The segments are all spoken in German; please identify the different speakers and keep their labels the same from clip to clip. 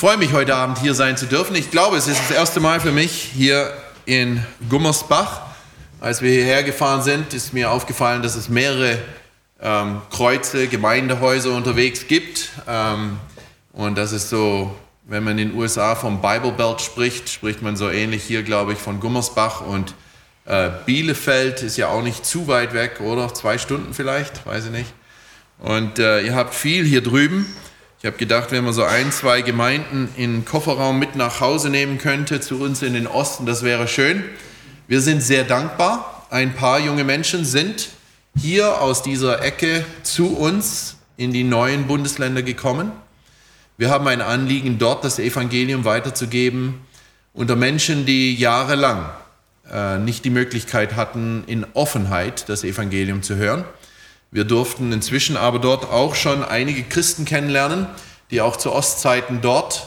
Speaker 1: freue mich, heute Abend hier sein zu dürfen. Ich glaube, es ist das erste Mal für mich hier in Gummersbach. Als wir hierher gefahren sind, ist mir aufgefallen, dass es mehrere Kreuze, Gemeindehäuser unterwegs gibt. Und das ist so, wenn man in den USA vom Bible Belt spricht man so ähnlich hier, glaube ich, von Gummersbach. Und Bielefeld ist ja auch nicht zu weit weg, oder? 2 Stunden vielleicht, weiß ich nicht. Und ihr habt viel hier drüben. Ich habe gedacht, wenn man so 1, 2 Gemeinden in den Kofferraum mit nach Hause nehmen könnte, zu uns in den Osten, das wäre schön. Wir sind sehr dankbar. Ein paar junge Menschen sind hier aus dieser Ecke zu uns in die neuen Bundesländer gekommen. Wir haben ein Anliegen, dort das Evangelium weiterzugeben unter Menschen, die jahrelang nicht die Möglichkeit hatten, in Offenheit das Evangelium zu hören. Wir durften inzwischen aber dort auch schon einige Christen kennenlernen, die auch zu Ostzeiten dort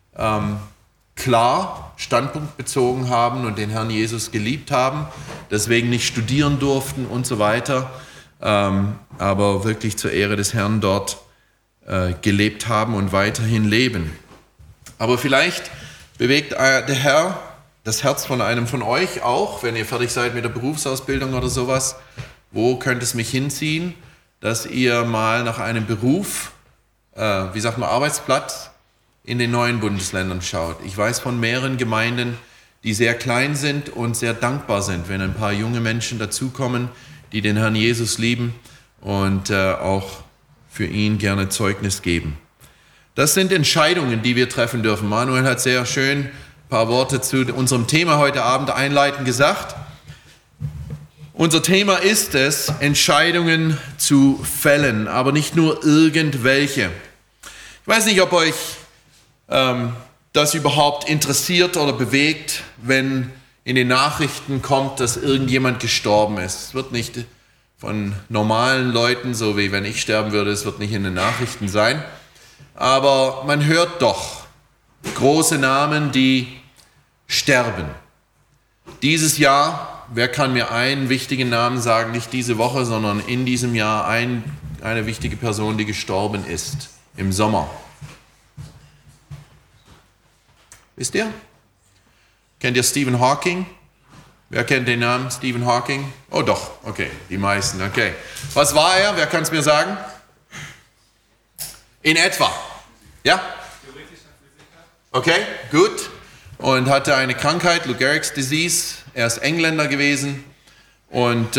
Speaker 1: klar Standpunkt bezogen haben und den Herrn Jesus geliebt haben, deswegen nicht studieren durften und so weiter, aber wirklich zur Ehre des Herrn dort gelebt haben und weiterhin leben. Aber vielleicht bewegt der Herr das Herz von einem von euch auch, wenn ihr fertig seid mit der Berufsausbildung oder sowas. Wo könnte es mich hinziehen, dass ihr mal nach einem Beruf, Arbeitsplatz in den neuen Bundesländern schaut? Ich weiß von mehreren Gemeinden, die sehr klein sind und sehr dankbar sind, wenn ein paar junge Menschen dazukommen, die den Herrn Jesus lieben und auch für ihn gerne Zeugnis geben. Das sind Entscheidungen, die wir treffen dürfen. Manuel hat sehr schön ein paar Worte zu unserem Thema heute Abend einleitend gesagt. Unser Thema ist es, Entscheidungen zu fällen, aber nicht nur irgendwelche. Ich weiß nicht, ob euch das überhaupt interessiert oder bewegt, wenn in den Nachrichten kommt, dass irgendjemand gestorben ist. Es wird nicht von normalen Leuten, so wie wenn ich sterben würde, es wird nicht in den Nachrichten sein. Aber man hört doch große Namen, die sterben. Dieses Jahr, wer kann mir einen wichtigen Namen sagen, nicht diese Woche, sondern in diesem Jahr eine wichtige Person, die gestorben ist im Sommer? Wisst ihr? Kennt ihr Stephen Hawking? Wer kennt den Namen Stephen Hawking? Oh doch, okay, die meisten, okay. Was war er? Wer kann es mir sagen? In etwa. Ja? Okay, gut. Und hatte eine Krankheit, Lou Gehrig's Disease. Er ist Engländer gewesen und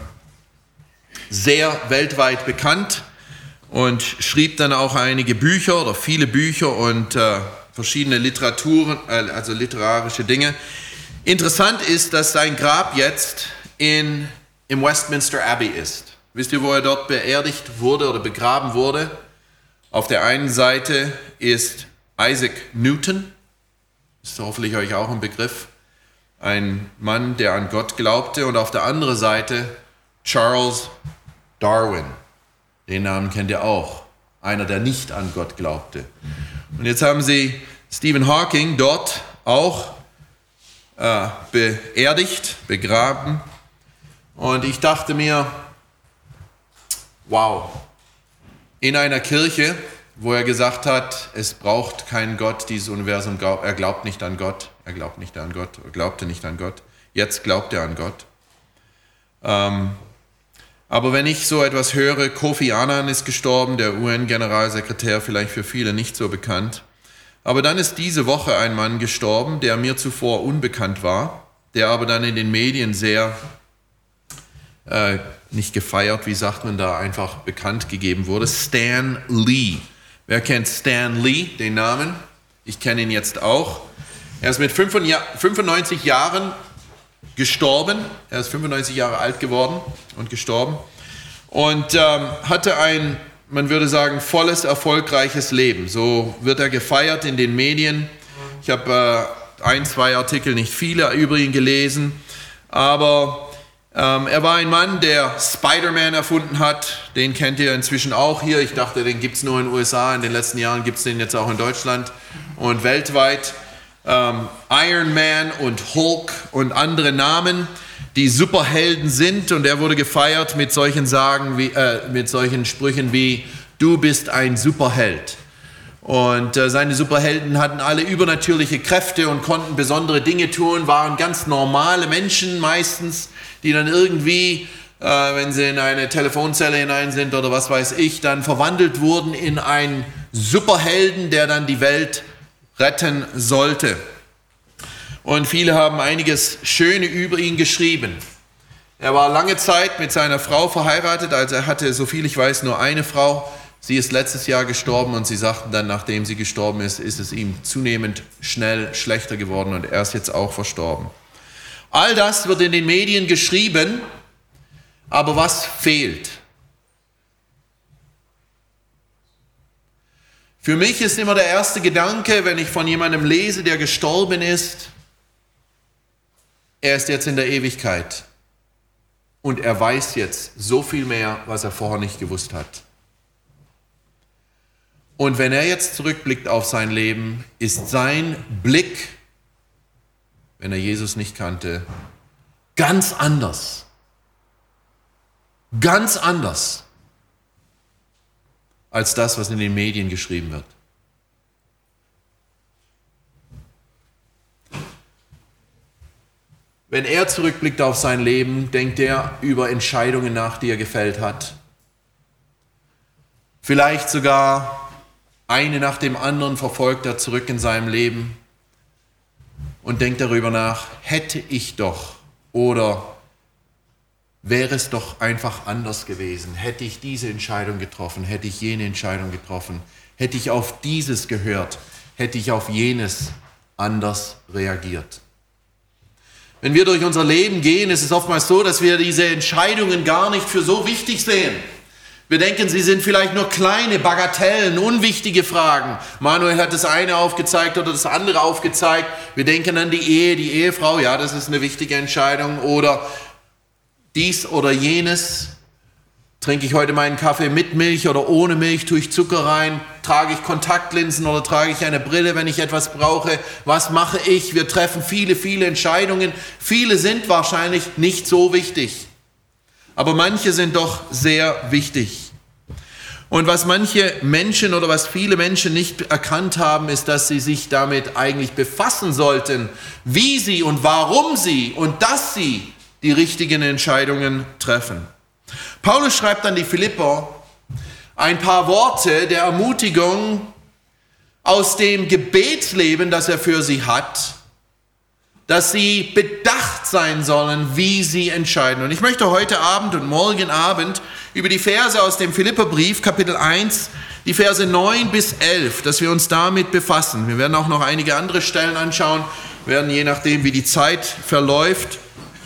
Speaker 1: sehr weltweit bekannt und schrieb dann auch einige Bücher oder viele Bücher und verschiedene Literaturen, also literarische Dinge. Interessant ist, dass sein Grab jetzt im Westminster Abbey ist. Wisst ihr, wo er dort beerdigt wurde oder begraben wurde? Auf der einen Seite ist Isaac Newton, ist hoffentlich euch auch ein Begriff. Ein Mann, der an Gott glaubte, und auf der anderen Seite Charles Darwin. Den Namen kennt ihr auch. Einer, der nicht an Gott glaubte. Und jetzt haben sie Stephen Hawking dort auch beerdigt, begraben. Und ich dachte mir, wow, in einer Kirche, wo er gesagt hat, es braucht keinen Gott, dieses Universum, er glaubt nicht an Gott, er glaubt nicht an Gott, er glaubte nicht an Gott, jetzt glaubt er an Gott. Aber wenn ich so etwas höre, Kofi Annan ist gestorben, der UN-Generalsekretär, vielleicht für viele nicht so bekannt, aber dann ist diese Woche ein Mann gestorben, der mir zuvor unbekannt war, der aber dann in den Medien sehr, nicht gefeiert, wie sagt man da, einfach bekannt gegeben wurde, Stan Lee. Wer kennt Stan Lee, den Namen? Ich kenne ihn jetzt auch. Er ist mit 95 Jahren gestorben. Er ist 95 Jahre alt geworden und gestorben. Und hatte ein, man würde sagen, volles, erfolgreiches Leben. So wird er gefeiert in den Medien. Ich habe 1, 2 Artikel, nicht viele über ihn gelesen. Aber er war ein Mann, der Spider-Man erfunden hat. Den kennt ihr inzwischen auch hier. Ich dachte, den gibt es nur in den USA. In den letzten Jahren gibt es den jetzt auch in Deutschland und weltweit. Iron Man und Hulk und andere Namen, die Superhelden sind. Und er wurde gefeiert mit solchen Sprüchen wie, du bist ein Superheld. Und seine Superhelden hatten alle übernatürliche Kräfte und konnten besondere Dinge tun, waren ganz normale Menschen meistens, die dann irgendwie, wenn sie in eine Telefonzelle hinein sind oder was weiß ich, dann verwandelt wurden in einen Superhelden, der dann die Welt retten sollte. Und viele haben einiges Schöne über ihn geschrieben. Er war lange Zeit mit seiner Frau verheiratet, also er hatte, soviel ich weiß, nur eine Frau. Sie ist letztes Jahr gestorben und sie sagten dann, nachdem sie gestorben ist, ist es ihm zunehmend schnell schlechter geworden und er ist jetzt auch verstorben. All das wird in den Medien geschrieben, aber was fehlt? Für mich ist immer der erste Gedanke, wenn ich von jemandem lese, der gestorben ist, er ist jetzt in der Ewigkeit und er weiß jetzt so viel mehr, was er vorher nicht gewusst hat. Und wenn er jetzt zurückblickt auf sein Leben, ist sein Blick, wenn er Jesus nicht kannte, ganz anders. Ganz anders als das, was in den Medien geschrieben wird. Wenn er zurückblickt auf sein Leben, denkt er über Entscheidungen nach, die er gefällt hat. Vielleicht sogar eine nach dem anderen verfolgt er zurück in seinem Leben und denkt darüber nach, hätte ich doch oder wäre es doch einfach anders gewesen, hätte ich diese Entscheidung getroffen, hätte ich jene Entscheidung getroffen, hätte ich auf dieses gehört, hätte ich auf jenes anders reagiert. Wenn wir durch unser Leben gehen, ist es oftmals so, dass wir diese Entscheidungen gar nicht für so wichtig sehen. Wir denken, sie sind vielleicht nur kleine, Bagatellen, unwichtige Fragen. Manuel hat das eine aufgezeigt oder das andere aufgezeigt. Wir denken an die Ehe, die Ehefrau, ja, das ist eine wichtige Entscheidung. Oder dies oder jenes. Trinke ich heute meinen Kaffee mit Milch oder ohne Milch? Tue ich Zucker rein? Trage ich Kontaktlinsen oder trage ich eine Brille, wenn ich etwas brauche? Was mache ich? Wir treffen viele Entscheidungen. Viele sind wahrscheinlich nicht so wichtig. Aber manche sind doch sehr wichtig. Und was manche Menschen oder was viele Menschen nicht erkannt haben, ist, dass sie sich damit eigentlich befassen sollten, wie sie und warum sie und dass sie die richtigen Entscheidungen treffen. Paulus schreibt an die Philipper ein paar Worte der Ermutigung aus dem Gebetsleben, das er für sie hat, dass sie bedacht sein sollen, wie sie entscheiden. Und ich möchte heute Abend und morgen Abend über die Verse aus dem Philipperbrief, Kapitel 1, die Verse 9 bis 11, dass wir uns damit befassen. Wir werden auch noch einige andere Stellen anschauen, werden je nachdem, wie die Zeit verläuft,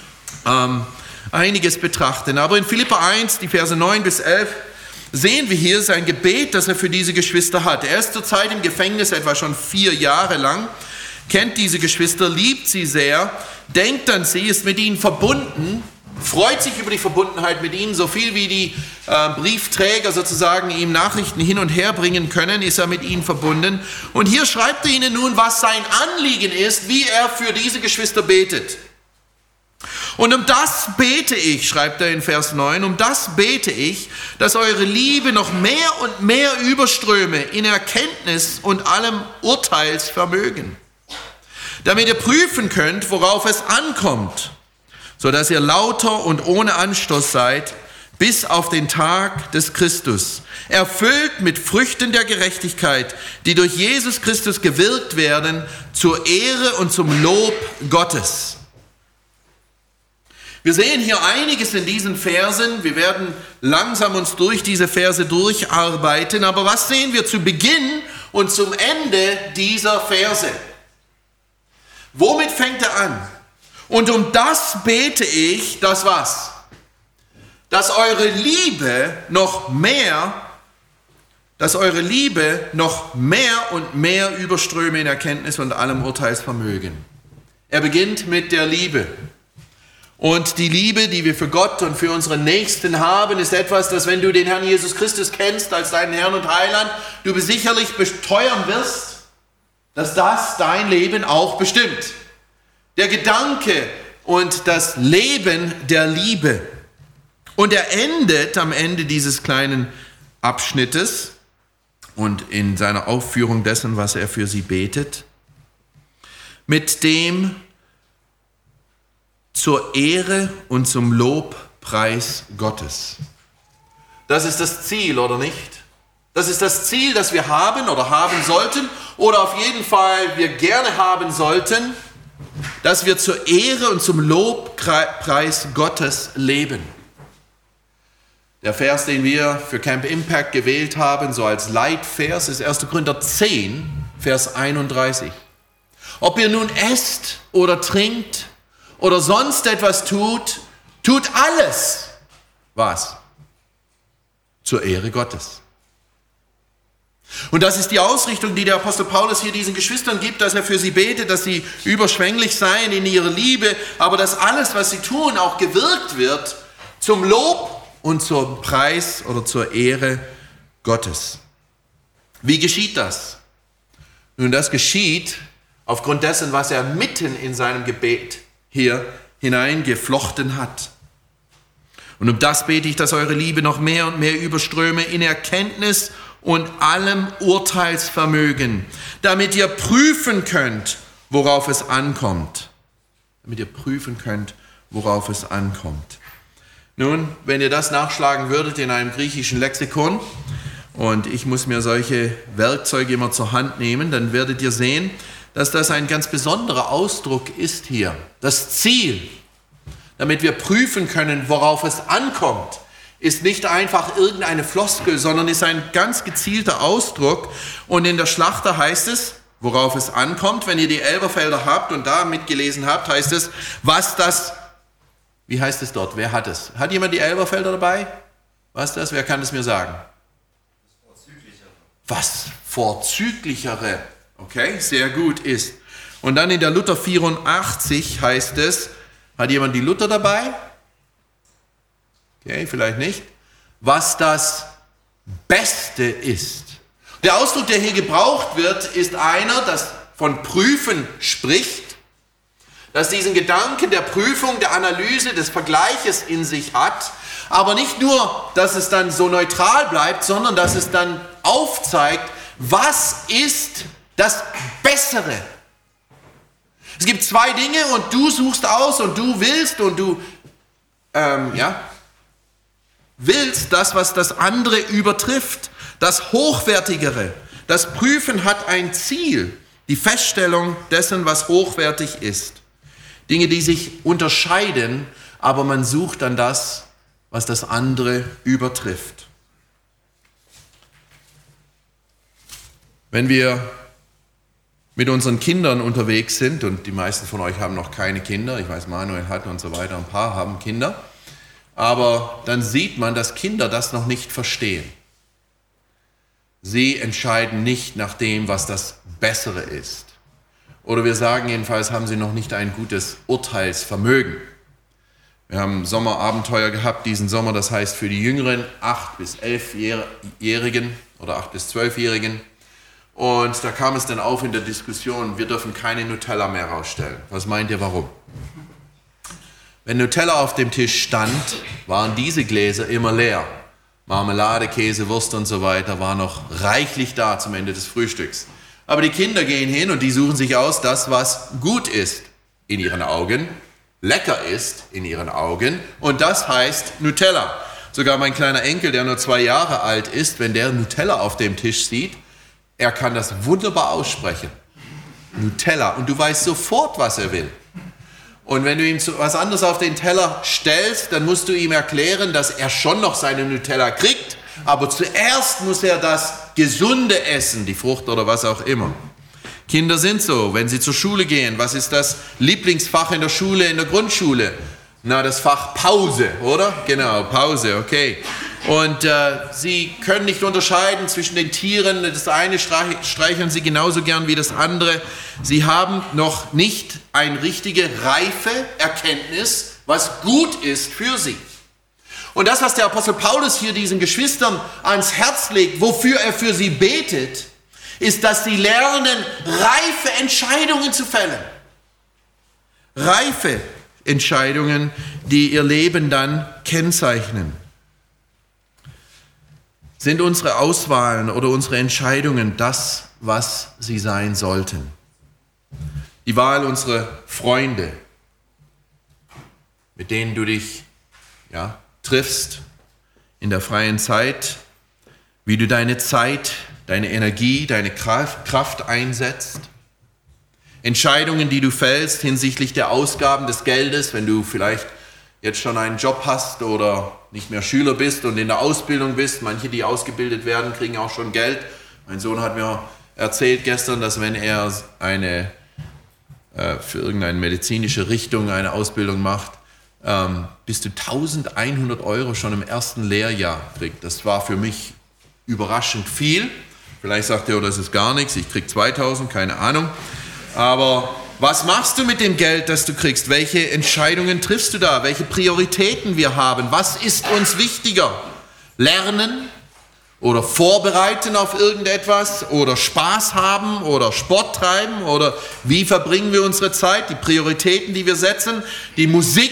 Speaker 1: einiges betrachten. Aber in Philipper 1, die Verse 9 bis 11, sehen wir hier sein Gebet, das er für diese Geschwister hat. Er ist zurzeit im Gefängnis, etwa schon 4 Jahre lang, kennt diese Geschwister, liebt sie sehr, denkt an sie, ist mit ihnen verbunden, freut sich über die Verbundenheit mit ihnen, so viel wie die Briefträger sozusagen ihm Nachrichten hin und her bringen können, ist er mit ihnen verbunden. Und hier schreibt er ihnen nun, was sein Anliegen ist, wie er für diese Geschwister betet. Und um das bete ich, schreibt er in Vers 9, um das bete ich, dass eure Liebe noch mehr und mehr überströme in Erkenntnis und allem Urteilsvermögen, damit ihr prüfen könnt, worauf es ankommt, so dass ihr lauter und ohne Anstoß seid, bis auf den Tag des Christus, erfüllt mit Früchten der Gerechtigkeit, die durch Jesus Christus gewirkt werden, zur Ehre und zum Lob Gottes. Wir sehen hier einiges in diesen Versen. Wir werden langsam uns durch diese Verse durcharbeiten. Aber was sehen wir zu Beginn und zum Ende dieser Verse? Womit fängt er an? Und um das bete ich, dass was? Dass eure Liebe noch mehr und mehr überströme in Erkenntnis und allem Urteilsvermögen. Er beginnt mit der Liebe. Und die Liebe, die wir für Gott und für unseren Nächsten haben, ist etwas, das, wenn du den Herrn Jesus Christus kennst als deinen Herrn und Heiland, du sicherlich beteuern wirst, dass das dein Leben auch bestimmt. Der Gedanke und das Leben der Liebe. Und er endet am Ende dieses kleinen Abschnittes und in seiner Aufführung dessen, was er für sie betet, mit dem zur Ehre und zum Lobpreis Gottes. Das ist das Ziel, oder nicht? Das ist das Ziel, das wir haben oder haben sollten oder auf jeden Fall wir gerne haben sollten, dass wir zur Ehre und zum Lobpreis Gottes leben. Der Vers, den wir für Camp Impact gewählt haben, so als Leitvers, ist 1. Korinther 10, Vers 31. Ob ihr nun esst oder trinkt oder sonst etwas tut, tut alles. Was? Zur Ehre Gottes. Und das ist die Ausrichtung, die der Apostel Paulus hier diesen Geschwistern gibt, dass er für sie betet, dass sie überschwänglich seien in ihrer Liebe, aber dass alles, was sie tun, auch gewirkt wird zum Lob und zum Preis oder zur Ehre Gottes. Wie geschieht das? Nun, das geschieht aufgrund dessen, was er mitten in seinem Gebet hier hineingeflochten hat. Und um das bete ich, dass eure Liebe noch mehr und mehr überströme in Erkenntnis und allem Urteilsvermögen, damit ihr prüfen könnt, worauf es ankommt. Damit ihr prüfen könnt, worauf es ankommt. Nun, wenn ihr das nachschlagen würdet in einem griechischen Lexikon, und ich muss mir solche Werkzeuge immer zur Hand nehmen, dann werdet ihr sehen, dass das ein ganz besonderer Ausdruck ist hier. Das Ziel, damit wir prüfen können, worauf es ankommt, ist nicht einfach irgendeine Floskel, sondern ist ein ganz gezielter Ausdruck. Und in der Schlachter heißt es, worauf es ankommt, wenn ihr die Elberfelder habt und da mitgelesen habt, heißt es, was das, wie heißt es dort, wer hat es? Hat jemand die Elberfelder dabei? Was ist das, wer kann es mir sagen? Was vorzüglichere, okay, sehr gut ist. Und dann in der Luther 84 heißt es, hat jemand die Luther dabei? Okay, vielleicht nicht. Was das Beste ist. Der Ausdruck, der hier gebraucht wird, ist einer, das von Prüfen spricht, das diesen Gedanken der Prüfung, der Analyse, des Vergleiches in sich hat, aber nicht nur, dass es dann so neutral bleibt, sondern dass es dann aufzeigt, was ist das Bessere. Es gibt zwei Dinge und du suchst aus und du willst und du willst das, was das andere übertrifft, das Hochwertigere. Das Prüfen hat ein Ziel, die Feststellung dessen, was hochwertig ist. Dinge, die sich unterscheiden, aber man sucht dann das, was das andere übertrifft. Wenn wir mit unseren Kindern unterwegs sind, und die meisten von euch haben noch keine Kinder, ich weiß, Manuel hat und so weiter, ein paar haben Kinder, aber dann sieht man, dass Kinder das noch nicht verstehen. Sie entscheiden nicht nach dem, was das Bessere ist. Oder wir sagen jedenfalls, haben sie noch nicht ein gutes Urteilsvermögen. Wir haben Sommerabenteuer gehabt diesen Sommer, das heißt für die jüngeren 8- bis 11-Jährigen oder 8- bis 12-Jährigen. Und da kam es dann auf in der Diskussion, wir dürfen keine Nutella mehr rausstellen. Was meint ihr, warum? Wenn Nutella auf dem Tisch stand, waren diese Gläser immer leer. Marmelade, Käse, Wurst und so weiter war noch reichlich da zum Ende des Frühstücks. Aber die Kinder gehen hin und die suchen sich aus das, was gut ist in ihren Augen, lecker ist in ihren Augen, und das heißt Nutella. Sogar mein kleiner Enkel, der nur 2 Jahre alt ist, wenn der Nutella auf dem Tisch sieht, er kann das wunderbar aussprechen. Nutella. Und du weißt sofort, was er will. Und wenn du ihm was anderes auf den Teller stellst, dann musst du ihm erklären, dass er schon noch seine Nutella kriegt, aber zuerst muss er das Gesunde essen, die Frucht oder was auch immer. Kinder sind so, wenn sie zur Schule gehen. Was ist das Lieblingsfach in der Schule, in der Grundschule? Na, das Fach Pause, oder? Genau, Pause, okay. Und sie können nicht unterscheiden zwischen den Tieren. Das eine streicheln sie genauso gern wie das andere. Sie haben noch nicht eine richtige reife Erkenntnis, was gut ist für sie. Und das, was der Apostel Paulus hier diesen Geschwistern ans Herz legt, wofür er für sie betet, ist, dass sie lernen, reife Entscheidungen zu fällen. Reife Entscheidungen, die ihr Leben dann kennzeichnen. Sind unsere Auswahlen oder unsere Entscheidungen das, was sie sein sollten? Die Wahl unserer Freunde, mit denen du dich triffst in der freien Zeit, wie du deine Zeit, deine Energie, deine Kraft einsetzt. Entscheidungen, die du fällst hinsichtlich der Ausgaben des Geldes, wenn du vielleicht jetzt schon einen Job hast oder nicht mehr Schüler bist und in der Ausbildung bist. Manche, die ausgebildet werden, kriegen auch schon Geld. Mein Sohn hat mir erzählt gestern, dass wenn er für irgendeine medizinische Richtung eine Ausbildung macht, bis zu 1.100 € schon im ersten Lehrjahr kriegt. Das war für mich überraschend viel. Vielleicht sagt er, das ist gar nichts, ich kriege 2.000, keine Ahnung. Aber was machst du mit dem Geld, das du kriegst? Welche Entscheidungen triffst du da? Welche Prioritäten wir haben? Was ist uns wichtiger? Lernen oder vorbereiten auf irgendetwas oder Spaß haben oder Sport treiben oder wie verbringen wir unsere Zeit? Die Prioritäten, die wir setzen, die Musik,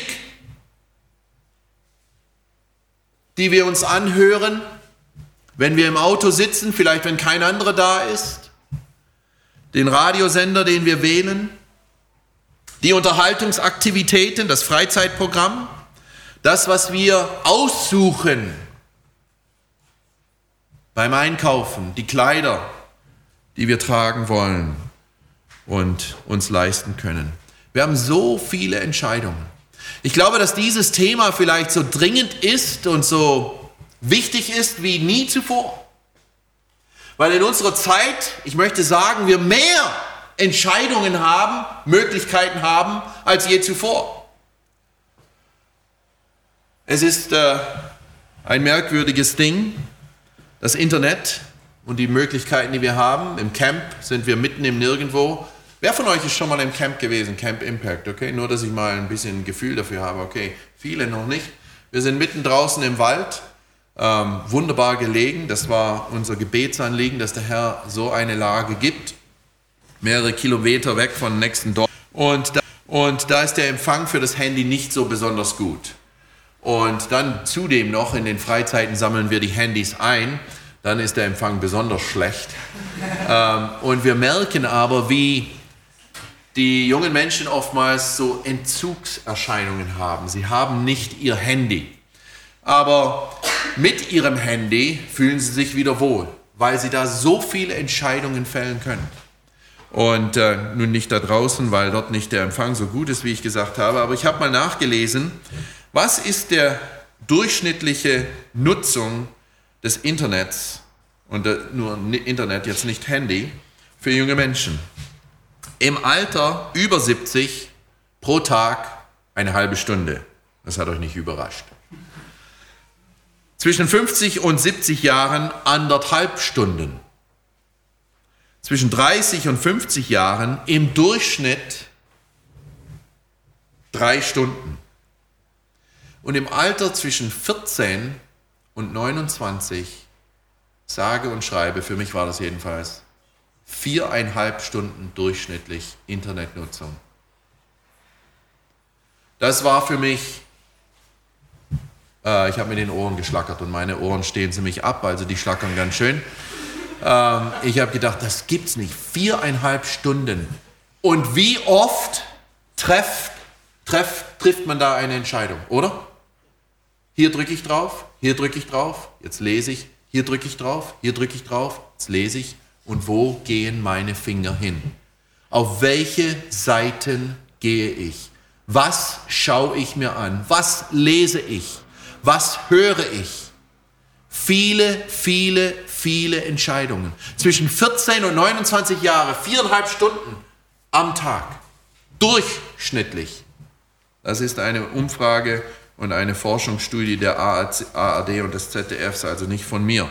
Speaker 1: die wir uns anhören, wenn wir im Auto sitzen, vielleicht wenn kein anderer da ist, den Radiosender, den wir wählen, die Unterhaltungsaktivitäten, das Freizeitprogramm, das, was wir aussuchen beim Einkaufen, die Kleider, die wir tragen wollen und uns leisten können. Wir haben so viele Entscheidungen. Ich glaube, dass dieses Thema vielleicht so dringend ist und so wichtig ist wie nie zuvor. Weil in unserer Zeit, ich möchte sagen, wir mehr Entscheidungen haben, Möglichkeiten haben, als je zuvor. Es ist ein merkwürdiges Ding, das Internet und die Möglichkeiten, die wir haben. Im Camp sind wir mitten im Nirgendwo. Wer von euch ist schon mal im Camp gewesen? Camp Impact, okay? Nur, dass ich mal ein bisschen ein Gefühl dafür habe, okay? Viele noch nicht. Wir sind mitten draußen im Wald, wunderbar gelegen. Das war unser Gebetsanliegen, dass der Herr so eine Lage gibt. Mehrere Kilometer weg vom nächsten Dorf. Und da ist der Empfang für das Handy nicht so besonders gut. Und dann zudem noch, in den Freizeiten sammeln wir die Handys ein. Dann ist der Empfang besonders schlecht. Und wir merken aber, wie die jungen Menschen oftmals so Entzugserscheinungen haben. Sie haben nicht ihr Handy. Aber mit ihrem Handy fühlen sie sich wieder wohl, weil sie da so viele Entscheidungen fällen können. Und nun nicht da draußen, weil dort nicht der Empfang so gut ist, wie ich gesagt habe. Aber ich habe mal nachgelesen, was ist der durchschnittliche Nutzung des Internets, und nur Internet, jetzt nicht Handy, für junge Menschen. Im Alter über 70 pro Tag eine halbe Stunde. Das hat euch nicht überrascht. Zwischen 50 und 70 Jahren 1,5 Stunden. Zwischen 30 und 50 Jahren im Durchschnitt 3 Stunden. Und im Alter zwischen 14 und 29, sage und schreibe, für mich war das jedenfalls, 4,5 Stunden durchschnittlich Internetnutzung. Das war für mich, ich habe mit den Ohren geschlackert und meine Ohren stehen ziemlich ab, also die schlackern ganz schön. Ich habe gedacht, das gibt's nicht, 4,5 Stunden. Und wie oft trifft man da eine Entscheidung, oder? Hier drücke ich drauf, jetzt lese ich, hier drücke ich drauf, jetzt lese ich. Und wo gehen meine Finger hin? Auf welche Seiten gehe ich? Was schaue ich mir an? Was lese ich? Was höre ich? Viele Entscheidungen. Zwischen 14 und 29 Jahre, 4,5 Stunden am Tag. Durchschnittlich. Das ist eine Umfrage und eine Forschungsstudie der ARD und des ZDFs, also nicht von mir.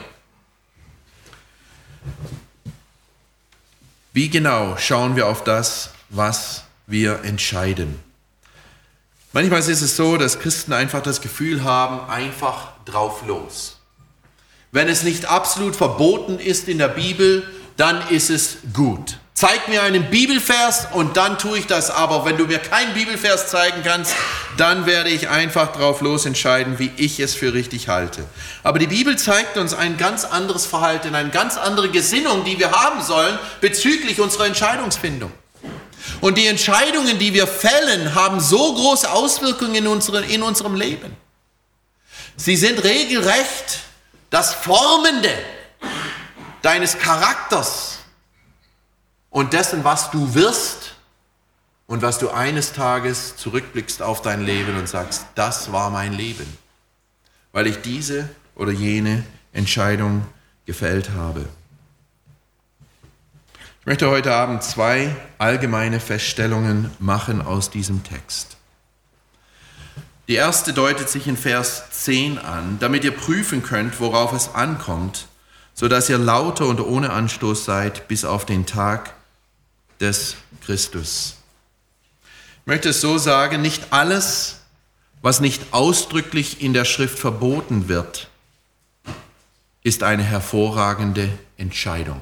Speaker 1: Wie genau schauen wir auf das, was wir entscheiden? Manchmal ist es so, dass Christen einfach das Gefühl haben, einfach drauf los. Wenn es nicht absolut verboten ist in der Bibel, dann ist es gut. Zeig mir einen Bibelvers und dann tue ich das. Aber wenn du mir keinen Bibelvers zeigen kannst, dann werde ich einfach drauf los entscheiden, wie ich es für richtig halte. Aber die Bibel zeigt uns ein ganz anderes Verhalten, eine ganz andere Gesinnung, die wir haben sollen bezüglich unserer Entscheidungsfindung. Und die Entscheidungen, die wir fällen, haben so große Auswirkungen in unserem Leben. Sie sind regelrecht das Formende deines Charakters und dessen, was du wirst und was du eines Tages zurückblickst auf dein Leben und sagst, das war mein Leben, weil ich diese oder jene Entscheidung gefällt habe. Ich möchte heute Abend 2 allgemeine Feststellungen machen aus diesem Text. Die erste deutet sich in Vers 10 an, damit ihr prüfen könnt, worauf es ankommt, sodass ihr lauter und ohne Anstoß seid bis auf den Tag des Christus. Ich möchte es so sagen, nicht alles, was nicht ausdrücklich in der Schrift verboten wird, ist eine hervorragende Entscheidung.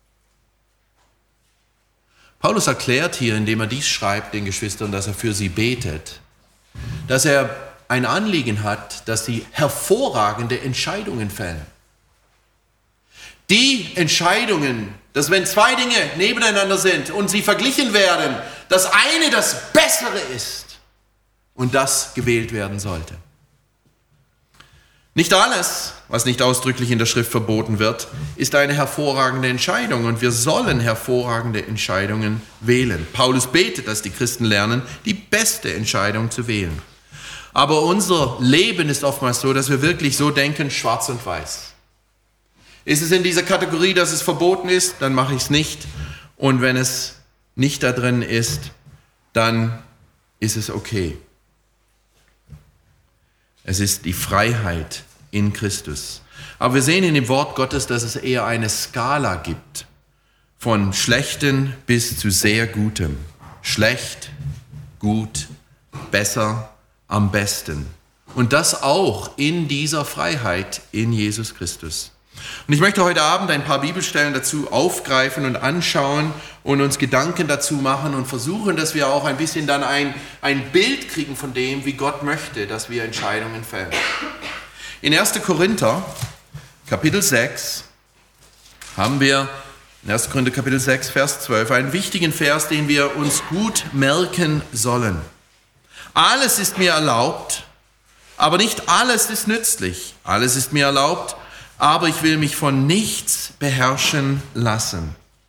Speaker 1: Paulus erklärt hier, indem er dies schreibt, den Geschwistern, dass er für sie betet, dass er ein Anliegen hat, dass sie hervorragende Entscheidungen fällen. Die Entscheidungen, dass wenn 2 Dinge nebeneinander sind und sie verglichen werden, das eine das Bessere ist und das gewählt werden sollte. Nicht alles, was nicht ausdrücklich in der Schrift verboten wird, ist eine hervorragende Entscheidung und wir sollen hervorragende Entscheidungen wählen. Paulus betet, dass die Christen lernen, die beste Entscheidung zu wählen. Aber unser Leben ist oftmals so, dass wir wirklich so denken, schwarz und weiß. Ist es in dieser Kategorie, dass es verboten ist, dann mache ich es nicht. Und wenn es nicht da drin ist, dann ist es okay. Es ist die Freiheit in Christus. Aber wir sehen in dem Wort Gottes, dass es eher eine Skala gibt. Von Schlechten bis zu sehr Gutem. Schlecht, gut, besser, am besten. Und das auch in dieser Freiheit in Jesus Christus. Und ich möchte heute Abend ein paar Bibelstellen dazu aufgreifen und anschauen und uns Gedanken dazu machen und versuchen, dass wir auch ein bisschen dann ein Bild kriegen von dem, wie Gott möchte, dass wir Entscheidungen fällen. In 1. Korinther, Kapitel 6, haben wir in 1. Korinther, Kapitel 6, Vers 12, einen wichtigen Vers, den wir uns gut merken sollen. Alles ist mir erlaubt, aber nicht alles ist nützlich. Alles ist mir erlaubt, aber ich will mich von nichts beherrschen lassen.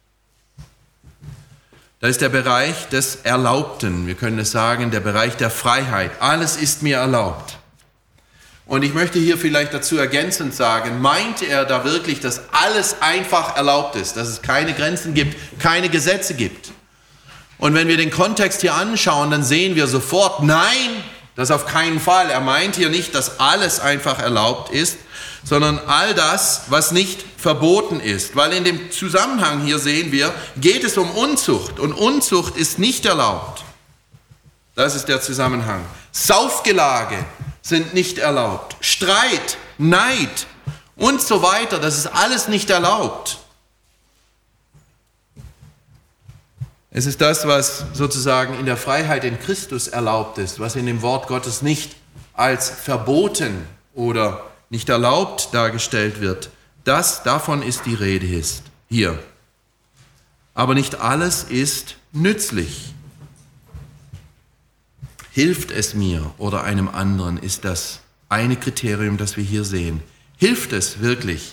Speaker 1: Das ist der Bereich des Erlaubten. Wir können es sagen, der Bereich der Freiheit. Alles ist mir erlaubt. Und ich möchte hier vielleicht dazu ergänzend sagen, meint er da wirklich, dass alles einfach erlaubt ist, dass es keine Grenzen gibt, keine Gesetze gibt? Und wenn wir den Kontext hier anschauen, dann sehen wir sofort, nein, das auf keinen Fall. Er meint hier nicht, dass alles einfach erlaubt ist, sondern all das, was nicht verboten ist. Weil in dem Zusammenhang hier sehen wir, geht es um Unzucht und Unzucht ist nicht erlaubt. Das ist der Zusammenhang. Saufgelage sind nicht erlaubt. Streit, Neid und so weiter, das ist alles nicht erlaubt. Es ist das, was sozusagen in der Freiheit in Christus erlaubt ist, was in dem Wort Gottes nicht als verboten oder nicht erlaubt dargestellt wird. Davon ist die Rede hier. Aber nicht alles ist nützlich. Hilft es mir oder einem anderen, ist das eine Kriterium, das wir hier sehen. Hilft es wirklich?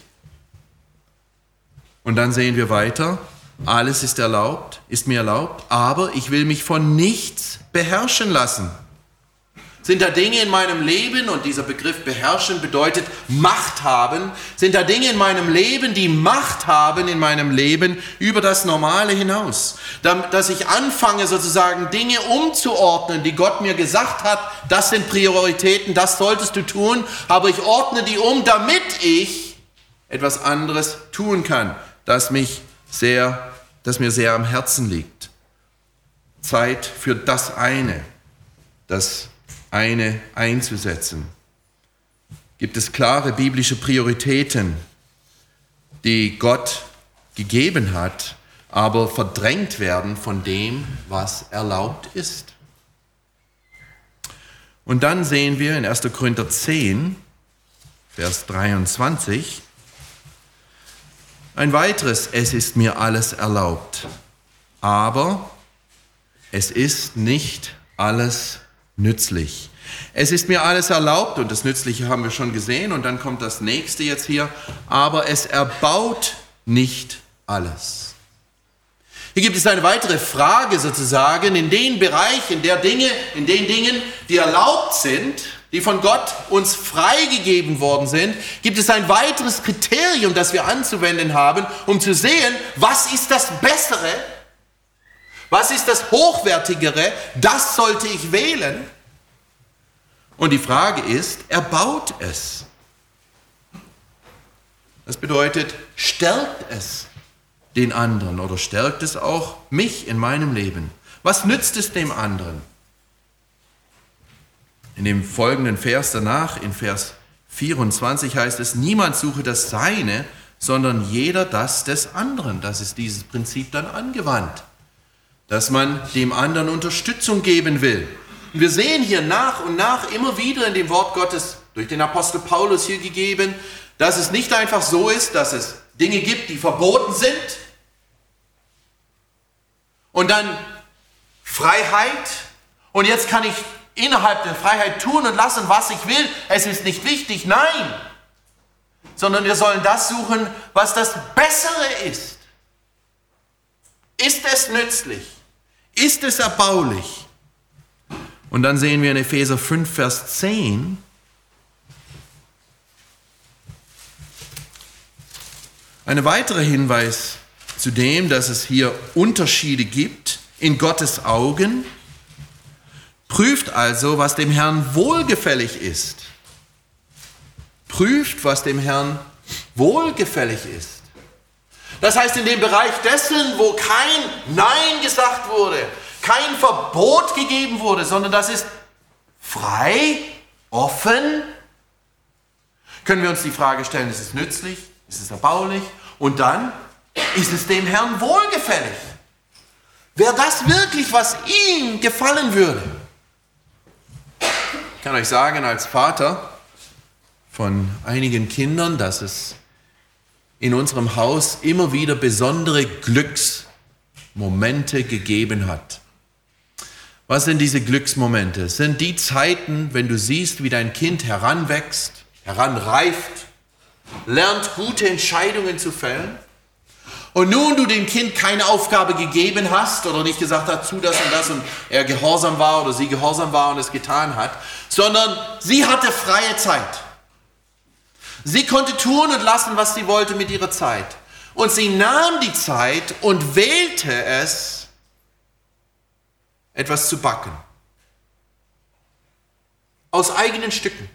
Speaker 1: Und dann sehen wir weiter, alles ist erlaubt, ist mir erlaubt, aber ich will mich von nichts beherrschen lassen. Sind da Dinge in meinem Leben, und dieser Begriff beherrschen bedeutet Macht haben, sind da Dinge in meinem Leben, die Macht haben in meinem Leben über das Normale hinaus? Dass ich anfange sozusagen Dinge umzuordnen, die Gott mir gesagt hat, das sind Prioritäten, das solltest du tun, aber ich ordne die um, damit ich etwas anderes tun kann, das mir sehr am Herzen liegt. Zeit für das eine einzusetzen. Gibt es klare biblische Prioritäten, die Gott gegeben hat, aber verdrängt werden von dem, was erlaubt ist. Und dann sehen wir in 1. Korinther 10, Vers 23, ein weiteres, es ist mir alles erlaubt, aber es ist nicht alles nützlich. Es ist mir alles erlaubt, und das Nützliche haben wir schon gesehen, und dann kommt das nächste jetzt hier, aber es erbaut nicht alles. Hier gibt es eine weitere Frage sozusagen, in den Bereichen der Dinge, in den Dingen, die erlaubt sind, die von Gott uns freigegeben worden sind, gibt es ein weiteres Kriterium, das wir anzuwenden haben, um zu sehen, was ist das Bessere, was ist das Hochwertigere, das sollte ich wählen. Und die Frage ist, erbaut es? Das bedeutet, stärkt es den anderen oder stärkt es auch mich in meinem Leben? Was nützt es dem anderen? In dem folgenden Vers danach, in Vers 24 heißt es, niemand suche das Seine, sondern jeder das des anderen. Das ist dieses Prinzip dann angewandt, dass man dem anderen Unterstützung geben will. Und wir sehen hier nach und nach immer wieder in dem Wort Gottes, durch den Apostel Paulus hier gegeben, dass es nicht einfach so ist, dass es Dinge gibt, die verboten sind und dann Freiheit und jetzt kann ich innerhalb der Freiheit tun und lassen, was ich will. Es ist nicht wichtig, nein. Sondern wir sollen das suchen, was das Bessere ist. Ist es nützlich? Ist es erbaulich? Und dann sehen wir in Epheser 5, Vers 10, ein weiterer Hinweis zu dem, dass es hier Unterschiede gibt in Gottes Augen. Prüft also, was dem Herrn wohlgefällig ist. Prüft, was dem Herrn wohlgefällig ist. Das heißt, in dem Bereich dessen, wo kein Nein gesagt wurde, kein Verbot gegeben wurde, sondern das ist frei, offen, können wir uns die Frage stellen, ist es nützlich, ist es erbaulich und dann ist es dem Herrn wohlgefällig. Wäre das wirklich, was ihm gefallen würde? Ich kann euch sagen, als Vater von einigen Kindern, dass es in unserem Haus immer wieder besondere Glücksmomente gegeben hat. Was sind diese Glücksmomente? Es sind die Zeiten, wenn du siehst, wie dein Kind heranwächst, heranreift, lernt, gute Entscheidungen zu fällen. Und nun du dem Kind keine Aufgabe gegeben hast oder nicht gesagt hast, tu das und er gehorsam war oder sie gehorsam war und es getan hat, sondern sie hatte freie Zeit. Sie konnte tun und lassen, was sie wollte mit ihrer Zeit. Und sie nahm die Zeit und wählte es, etwas zu backen. Aus eigenen Stücken.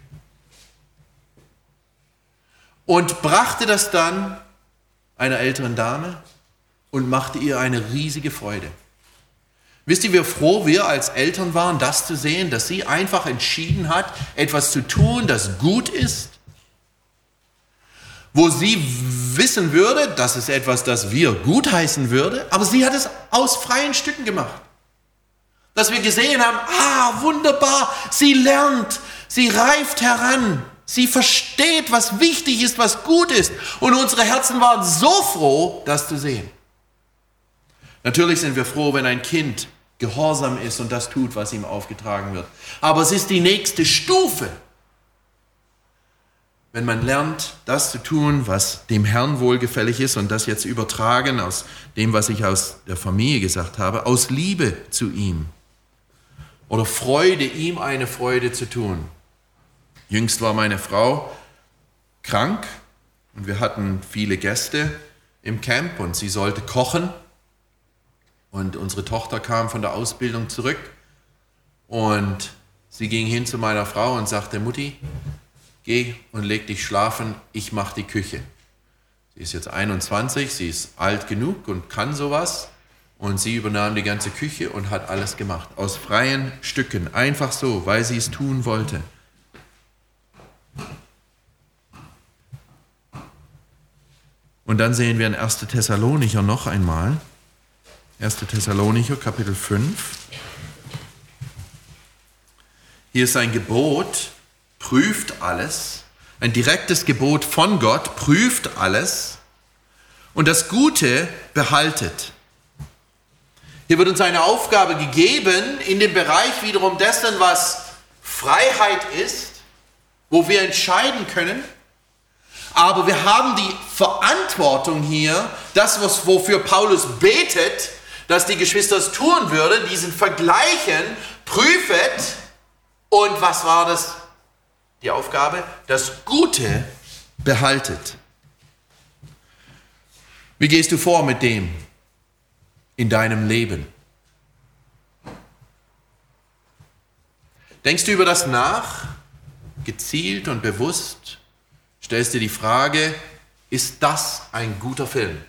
Speaker 1: Und brachte das dann einer älteren Dame und machte ihr eine riesige Freude. Wisst ihr, wie froh wir als Eltern waren, das zu sehen, dass sie einfach entschieden hat, etwas zu tun, das gut ist, wo sie wissen würde, das ist etwas, das wir gutheißen würde, aber sie hat es aus freien Stücken gemacht. Dass wir gesehen haben, wunderbar, sie lernt, sie reift heran, sie versteht, was wichtig ist, was gut ist. Und unsere Herzen waren so froh, das zu sehen. Natürlich sind wir froh, wenn ein Kind gehorsam ist und das tut, was ihm aufgetragen wird. Aber es ist die nächste Stufe. Wenn man lernt, das zu tun, was dem Herrn wohlgefällig ist und das jetzt übertragen aus dem, was ich aus der Familie gesagt habe, aus Liebe zu ihm oder Freude, ihm eine Freude zu tun. Jüngst war meine Frau krank und wir hatten viele Gäste im Camp und sie sollte kochen und unsere Tochter kam von der Ausbildung zurück und sie ging hin zu meiner Frau und sagte, Mutti, geh und leg dich schlafen, ich mache die Küche. Sie ist jetzt 21, sie ist alt genug und kann sowas. Und sie übernahm die ganze Küche und hat alles gemacht. Aus freien Stücken, einfach so, weil sie es tun wollte. Und dann sehen wir in 1. Thessalonicher noch einmal, 1. Thessalonicher, Kapitel 5. Hier ist ein Gebot, prüft alles. Ein direktes Gebot von Gott, prüft alles. Und das Gute behaltet. Hier wird uns eine Aufgabe gegeben in dem Bereich wiederum dessen, was Freiheit ist, wo wir entscheiden können. Aber wir haben die Verantwortung hier, das, wofür Paulus betet, dass die Geschwister es tun würden, diesen vergleichen, prüfet. Und was war das? Die Aufgabe? Das Gute behaltet. Wie gehst du vor mit dem in deinem Leben? Denkst du über das nach, gezielt und bewusst? Stellst dir die Frage, ist das ein guter Film?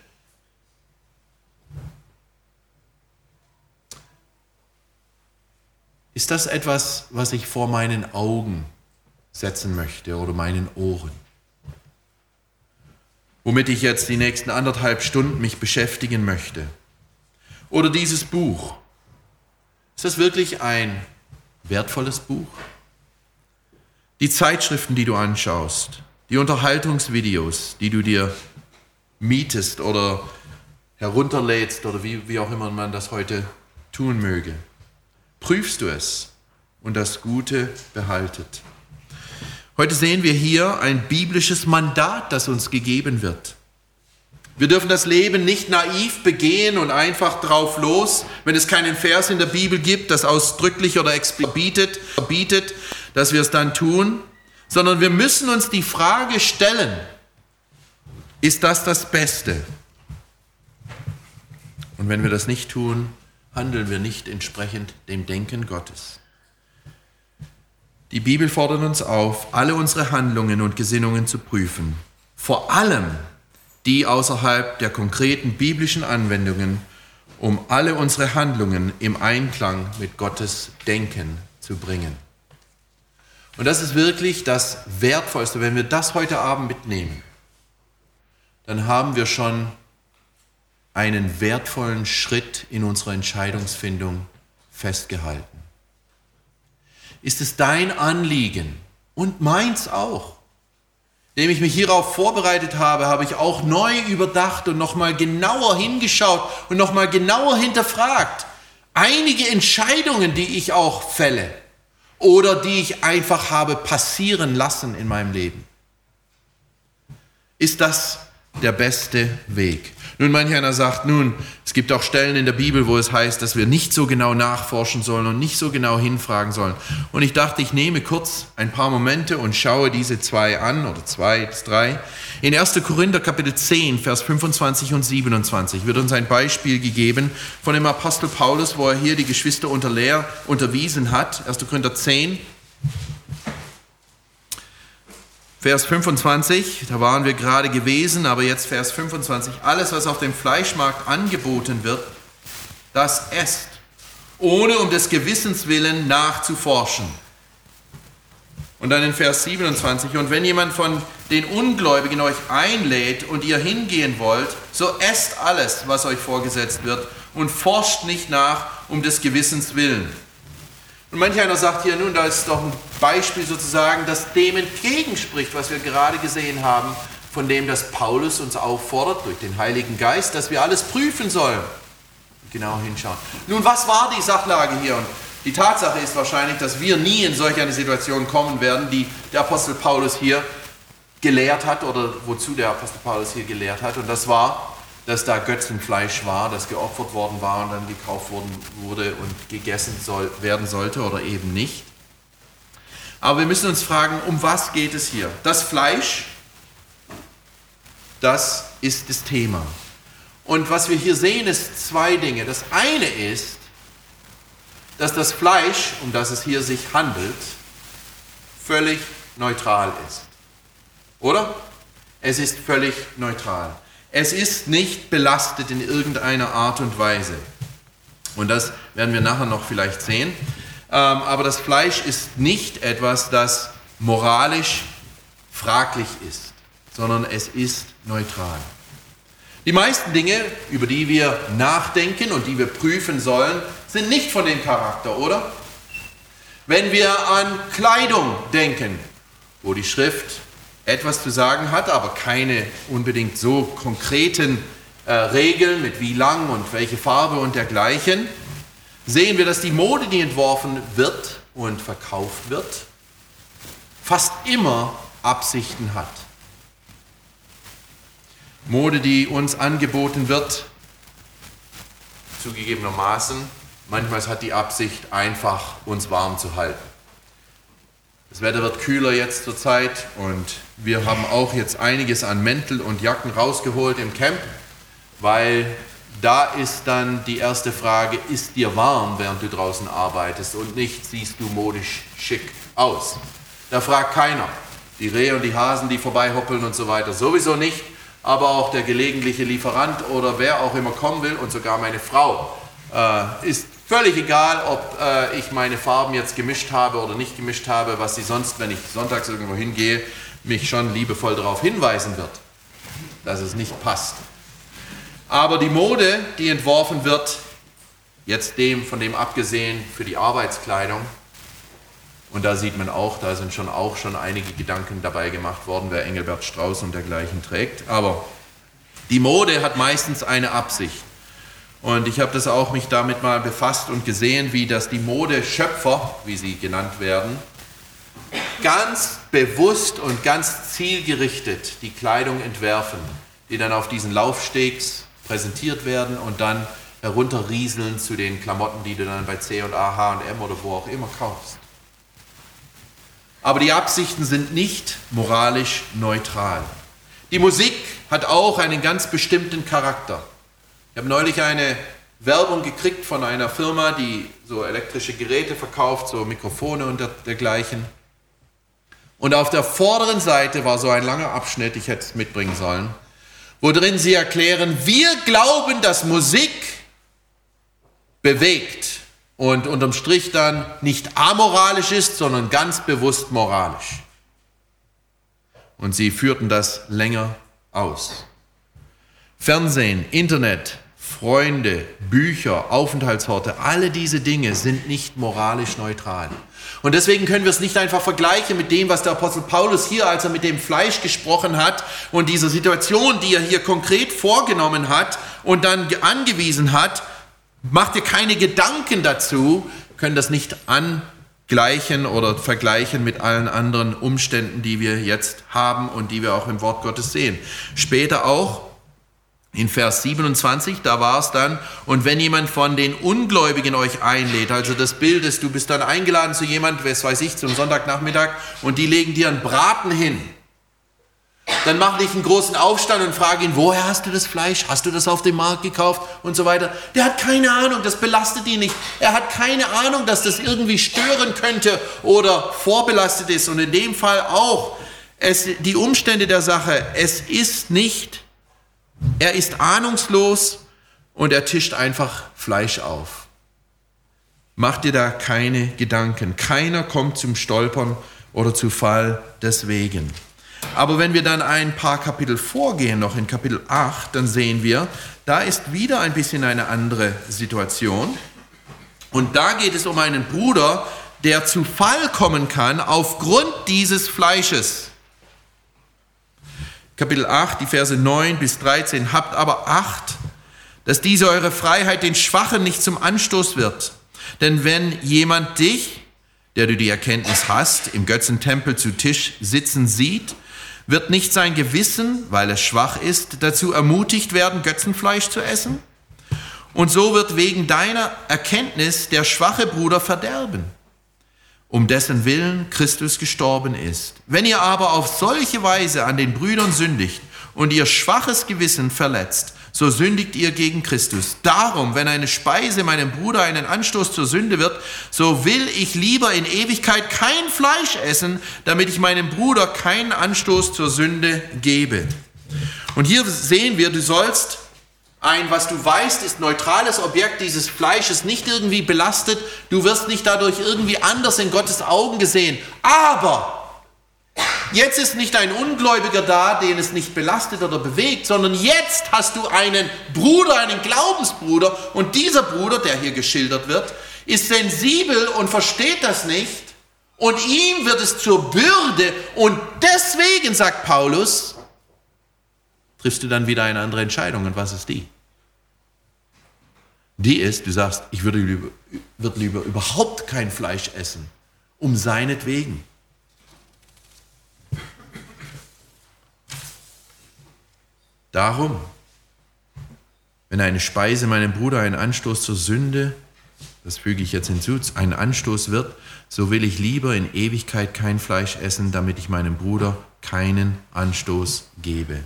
Speaker 1: Ist das etwas, was ich vor meinen Augen setzen möchte oder meinen Ohren? Womit ich jetzt die nächsten 1,5 Stunden mich beschäftigen möchte? Oder dieses Buch? Ist das wirklich ein wertvolles Buch? Die Zeitschriften, die du anschaust, die Unterhaltungsvideos, die du dir mietest oder herunterlädst oder wie auch immer man das heute tun möge. Prüfst du es und das Gute behaltet. Heute sehen wir hier ein biblisches Mandat, das uns gegeben wird. Wir dürfen das Leben nicht naiv begehen und einfach drauf los, wenn es keinen Vers in der Bibel gibt, das ausdrücklich oder explizit verbietet, dass wir es dann tun, sondern wir müssen uns die Frage stellen, ist das das Beste? Und wenn wir das nicht tun, handeln wir nicht entsprechend dem Denken Gottes. Die Bibel fordert uns auf, alle unsere Handlungen und Gesinnungen zu prüfen, vor allem die außerhalb der konkreten biblischen Anwendungen, um alle unsere Handlungen im Einklang mit Gottes Denken zu bringen. Und das ist wirklich das Wertvollste. Wenn wir das heute Abend mitnehmen, dann haben wir schon einen wertvollen Schritt in unserer Entscheidungsfindung festgehalten. Ist es dein Anliegen und meins auch? Indem ich mich hierauf vorbereitet habe, habe ich auch neu überdacht und nochmal genauer hingeschaut und nochmal genauer hinterfragt. Einige Entscheidungen, die ich auch fälle oder die ich einfach habe passieren lassen in meinem Leben. Ist das der beste Weg? Nun, manch einer sagt, es gibt auch Stellen in der Bibel, wo es heißt, dass wir nicht so genau nachforschen sollen und nicht so genau hinfragen sollen. Und ich dachte, ich nehme kurz ein paar Momente und schaue diese 2 an, oder 2 bis 3. In 1. Korinther Kapitel 10, Vers 25 und 27 wird uns ein Beispiel gegeben von dem Apostel Paulus, wo er hier die Geschwister unterwiesen hat. 1. Korinther 10, Vers 25, da waren wir gerade gewesen, aber jetzt Vers 25. Alles, was auf dem Fleischmarkt angeboten wird, das esst, ohne um des Gewissens willen nachzuforschen. Und dann in Vers 27, und wenn jemand von den Ungläubigen euch einlädt und ihr hingehen wollt, so esst alles, was euch vorgesetzt wird und forscht nicht nach um des Gewissens willen. Und manch einer sagt hier, da ist doch ein Beispiel sozusagen, das dem entgegenspricht, was wir gerade gesehen haben, von dem, dass Paulus uns auffordert durch den Heiligen Geist, dass wir alles prüfen sollen. Genau hinschauen. Nun, was war die Sachlage hier? Und die Tatsache ist wahrscheinlich, dass wir nie in solch eine Situation kommen werden, die der Apostel Paulus hier gelehrt hat oder wozu der Apostel Paulus hier gelehrt hat. Und das war, dass da Götzenfleisch war, das geopfert worden war und dann gekauft wurde und gegessen werden sollte oder eben nicht. Aber wir müssen uns fragen, um was geht es hier? Das Fleisch, das ist das Thema. Und was wir hier sehen, ist 2 Dinge. Das eine ist, dass das Fleisch, um das es hier sich handelt, völlig neutral ist. Oder? Es ist völlig neutral. Es ist nicht belastet in irgendeiner Art und Weise. Und das werden wir nachher noch vielleicht sehen. Aber das Fleisch ist nicht etwas, das moralisch fraglich ist, sondern es ist neutral. Die meisten Dinge, über die wir nachdenken und die wir prüfen sollen, sind nicht von dem Charakter, oder? Wenn wir an Kleidung denken, wo die Schrift etwas zu sagen hat, aber keine unbedingt so konkreten Regeln mit wie lang und welche Farbe und dergleichen, sehen wir, dass die Mode, die entworfen wird und verkauft wird, fast immer Absichten hat. Mode, die uns angeboten wird, zugegebenermaßen, manchmal hat die Absicht, einfach uns warm zu halten. Das Wetter wird kühler jetzt zur Zeit und wir haben auch jetzt einiges an Mäntel und Jacken rausgeholt im Camp, weil da ist dann die erste Frage, ist dir warm, während du draußen arbeitest und nicht, siehst du modisch schick aus? Da fragt keiner. Die Rehe und die Hasen, die vorbeihoppeln und so weiter, sowieso nicht, aber auch der gelegentliche Lieferant oder wer auch immer kommen will und sogar meine Frau. Ist völlig egal, ob ich meine Farben jetzt gemischt habe oder nicht gemischt habe, was sie sonst, wenn ich sonntags irgendwo hingehe, mich schon liebevoll darauf hinweisen wird, dass es nicht passt. Aber die Mode, die entworfen wird, jetzt von dem abgesehen für die Arbeitskleidung, und da sieht man auch, da sind schon einige Gedanken dabei gemacht worden, wer Engelbert Strauß und dergleichen trägt. Aber die Mode hat meistens eine Absicht. Und ich habe das auch mich damit mal befasst und gesehen, wie das die Modeschöpfer, wie sie genannt werden, ganz bewusst und ganz zielgerichtet die Kleidung entwerfen, die dann auf diesen Laufstegs präsentiert werden und dann herunterrieseln zu den Klamotten, die du dann bei C&A, H&M oder wo auch immer kaufst. Aber die Absichten sind nicht moralisch neutral. Die Musik hat auch einen ganz bestimmten Charakter. Ich habe neulich eine Werbung gekriegt von einer Firma, die so elektrische Geräte verkauft, so Mikrofone und dergleichen. Und auf der vorderen Seite war so ein langer Abschnitt, ich hätte es mitbringen sollen, wo drin sie erklären, wir glauben, dass Musik bewegt und unterm Strich dann nicht amoralisch ist, sondern ganz bewusst moralisch. Und sie führten das länger aus. Fernsehen, Internet, Freunde, Bücher, Aufenthaltsorte, alle diese Dinge sind nicht moralisch neutral. Und deswegen können wir es nicht einfach vergleichen mit dem, was der Apostel Paulus hier, als er mit dem Fleisch gesprochen hat und dieser Situation, die er hier konkret vorgenommen hat und dann angewiesen hat, macht dir keine Gedanken dazu, können das nicht angleichen oder vergleichen mit allen anderen Umständen, die wir jetzt haben und die wir auch im Wort Gottes sehen. Später auch in Vers 27, da war es dann, und wenn jemand von den Ungläubigen euch einlädt, also das Bild ist, du bist dann eingeladen zu jemand, was weiß ich, zum Sonntagnachmittag und die legen dir einen Braten hin, dann mach nicht einen großen Aufstand und frage ihn, woher hast du das Fleisch? Hast du das auf dem Markt gekauft? Und so weiter. Der hat keine Ahnung, das belastet ihn nicht. Er hat keine Ahnung, dass das irgendwie stören könnte oder vorbelastet ist. Und in dem Fall auch, die Umstände der Sache, er ist ahnungslos und er tischt einfach Fleisch auf. Mach dir da keine Gedanken. Keiner kommt zum Stolpern oder zu Fall deswegen. Aber wenn wir dann ein paar Kapitel vorgehen, noch in Kapitel 8, dann sehen wir, da ist wieder ein bisschen eine andere Situation. Und da geht es um einen Bruder, der zu Fall kommen kann aufgrund dieses Fleisches. Kapitel 8, die Verse 9 bis 13. Habt aber Acht, dass diese eure Freiheit den Schwachen nicht zum Anstoß wird. Denn wenn jemand dich, der du die Erkenntnis hast, im Götzentempel zu Tisch sitzen sieht, wird nicht sein Gewissen, weil es schwach ist, dazu ermutigt werden, Götzenfleisch zu essen? Und so wird wegen deiner Erkenntnis der schwache Bruder verderben, um dessen Willen Christus gestorben ist. Wenn ihr aber auf solche Weise an den Brüdern sündigt und ihr schwaches Gewissen verletzt, so sündigt ihr gegen Christus. Darum, wenn eine Speise meinem Bruder einen Anstoß zur Sünde wird, so will ich lieber in Ewigkeit kein Fleisch essen, damit ich meinem Bruder keinen Anstoß zur Sünde gebe. Und hier sehen wir, du sollst was du weißt, ist neutrales Objekt dieses Fleisches, nicht irgendwie belastet. Du wirst nicht dadurch irgendwie anders in Gottes Augen gesehen. Aber Jetzt ist nicht ein Ungläubiger da, den es nicht belastet oder bewegt, sondern jetzt hast du einen Bruder, einen Glaubensbruder, und dieser Bruder, der hier geschildert wird, ist sensibel und versteht das nicht, und ihm wird es zur Bürde, und deswegen, sagt Paulus, triffst du dann wieder eine andere Entscheidung. Und was ist die? Die ist, du sagst, ich würde lieber überhaupt kein Fleisch essen, um seinetwegen. Darum, wenn eine Speise meinem Bruder ein Anstoß zur Sünde, das füge ich jetzt hinzu, ein Anstoß wird, so will ich lieber in Ewigkeit kein Fleisch essen, damit ich meinem Bruder keinen Anstoß gebe.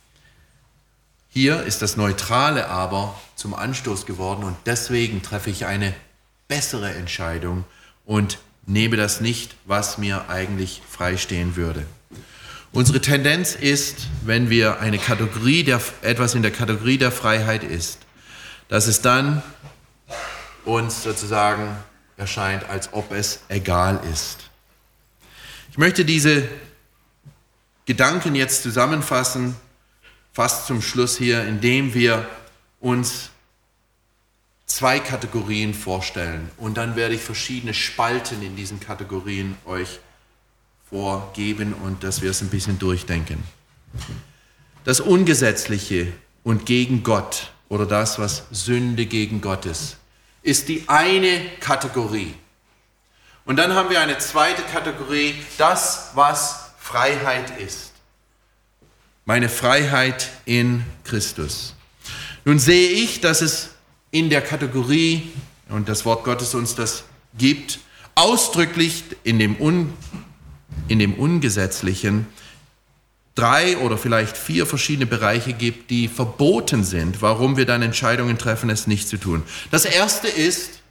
Speaker 1: Hier ist das Neutrale aber zum Anstoß geworden, und deswegen treffe ich eine bessere Entscheidung und nehme das nicht, was mir eigentlich freistehen würde. Unsere Tendenz ist, wenn wir etwas in der Kategorie der Freiheit ist, dass es dann uns sozusagen erscheint, als ob es egal ist. Ich möchte diese Gedanken jetzt zusammenfassen, fast zum Schluss hier, indem wir uns 2 Kategorien vorstellen, und dann werde ich verschiedene Spalten in diesen Kategorien euch vorgeben und dass wir es ein bisschen durchdenken. Das Ungesetzliche und gegen Gott, oder das, was Sünde gegen Gott ist die eine Kategorie. Und dann haben wir eine zweite Kategorie, das, was Freiheit ist. Meine Freiheit in Christus. Nun sehe ich, dass es in der Kategorie, und das Wort Gottes uns das gibt, ausdrücklich in dem Ungesetzlichen 3 oder vielleicht 4 verschiedene Bereiche gibt, die verboten sind, warum wir dann Entscheidungen treffen, es nicht zu tun. Das erste ist,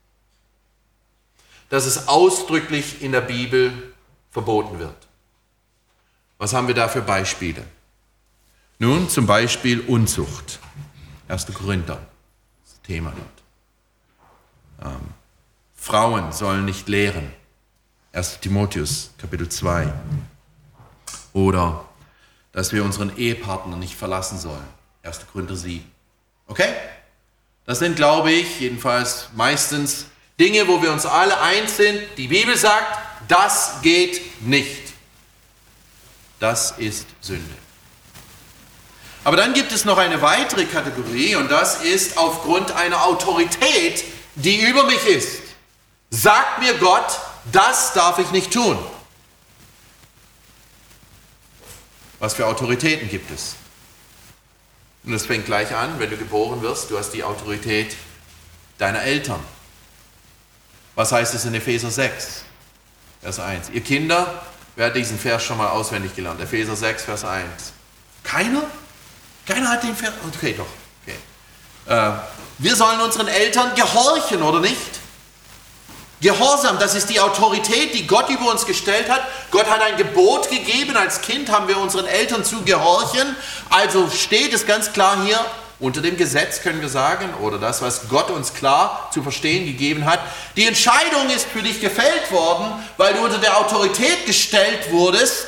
Speaker 1: dass es ausdrücklich in der Bibel verboten wird. Was haben wir da für Beispiele? Nun, zum Beispiel Unzucht. 1. Korinther, das Thema dort. Frauen sollen nicht lehren. 1. Timotheus, Kapitel 2. Oder, dass wir unseren Ehepartner nicht verlassen sollen. 1. Korinther 7. Okay? Das sind, glaube ich, jedenfalls meistens Dinge, wo wir uns alle eins sind. Die Bibel sagt, das geht nicht. Das ist Sünde. Aber dann gibt es noch eine weitere Kategorie, und das ist aufgrund einer Autorität, die über mich ist. Sagt mir Gott, das darf ich nicht tun. Was für Autoritäten gibt es? Und es fängt gleich an, wenn du geboren wirst, du hast die Autorität deiner Eltern. Was heißt es in Epheser 6, Vers 1? Ihr Kinder, wer hat diesen Vers schon mal auswendig gelernt? Epheser 6, Vers 1. Keiner? Keiner hat den Vers? Okay, doch. Okay. Wir sollen unseren Eltern gehorchen, oder nicht? Gehorsam, das ist die Autorität, die Gott über uns gestellt hat. Gott hat ein Gebot gegeben, als Kind haben wir unseren Eltern zu gehorchen. Also steht es ganz klar hier, unter dem Gesetz können wir sagen, oder das, was Gott uns klar zu verstehen gegeben hat. Die Entscheidung ist für dich gefällt worden, weil du unter der Autorität gestellt wurdest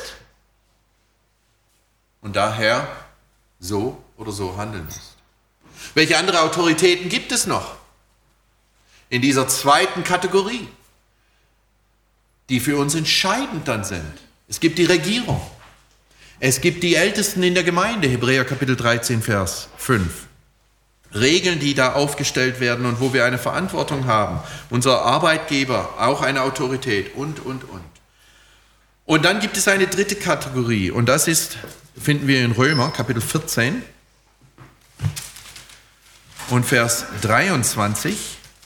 Speaker 1: und daher so oder so handeln musst. Welche andere Autoritäten gibt es noch? In dieser zweiten Kategorie, die für uns entscheidend dann sind. Es gibt die Regierung. Es gibt die Ältesten in der Gemeinde, Hebräer Kapitel 13, Vers 5. Regeln, die da aufgestellt werden und wo wir eine Verantwortung haben. Unser Arbeitgeber, auch eine Autorität und. Und dann gibt es eine dritte Kategorie, und das finden wir in Römer Kapitel 14 und Vers 23.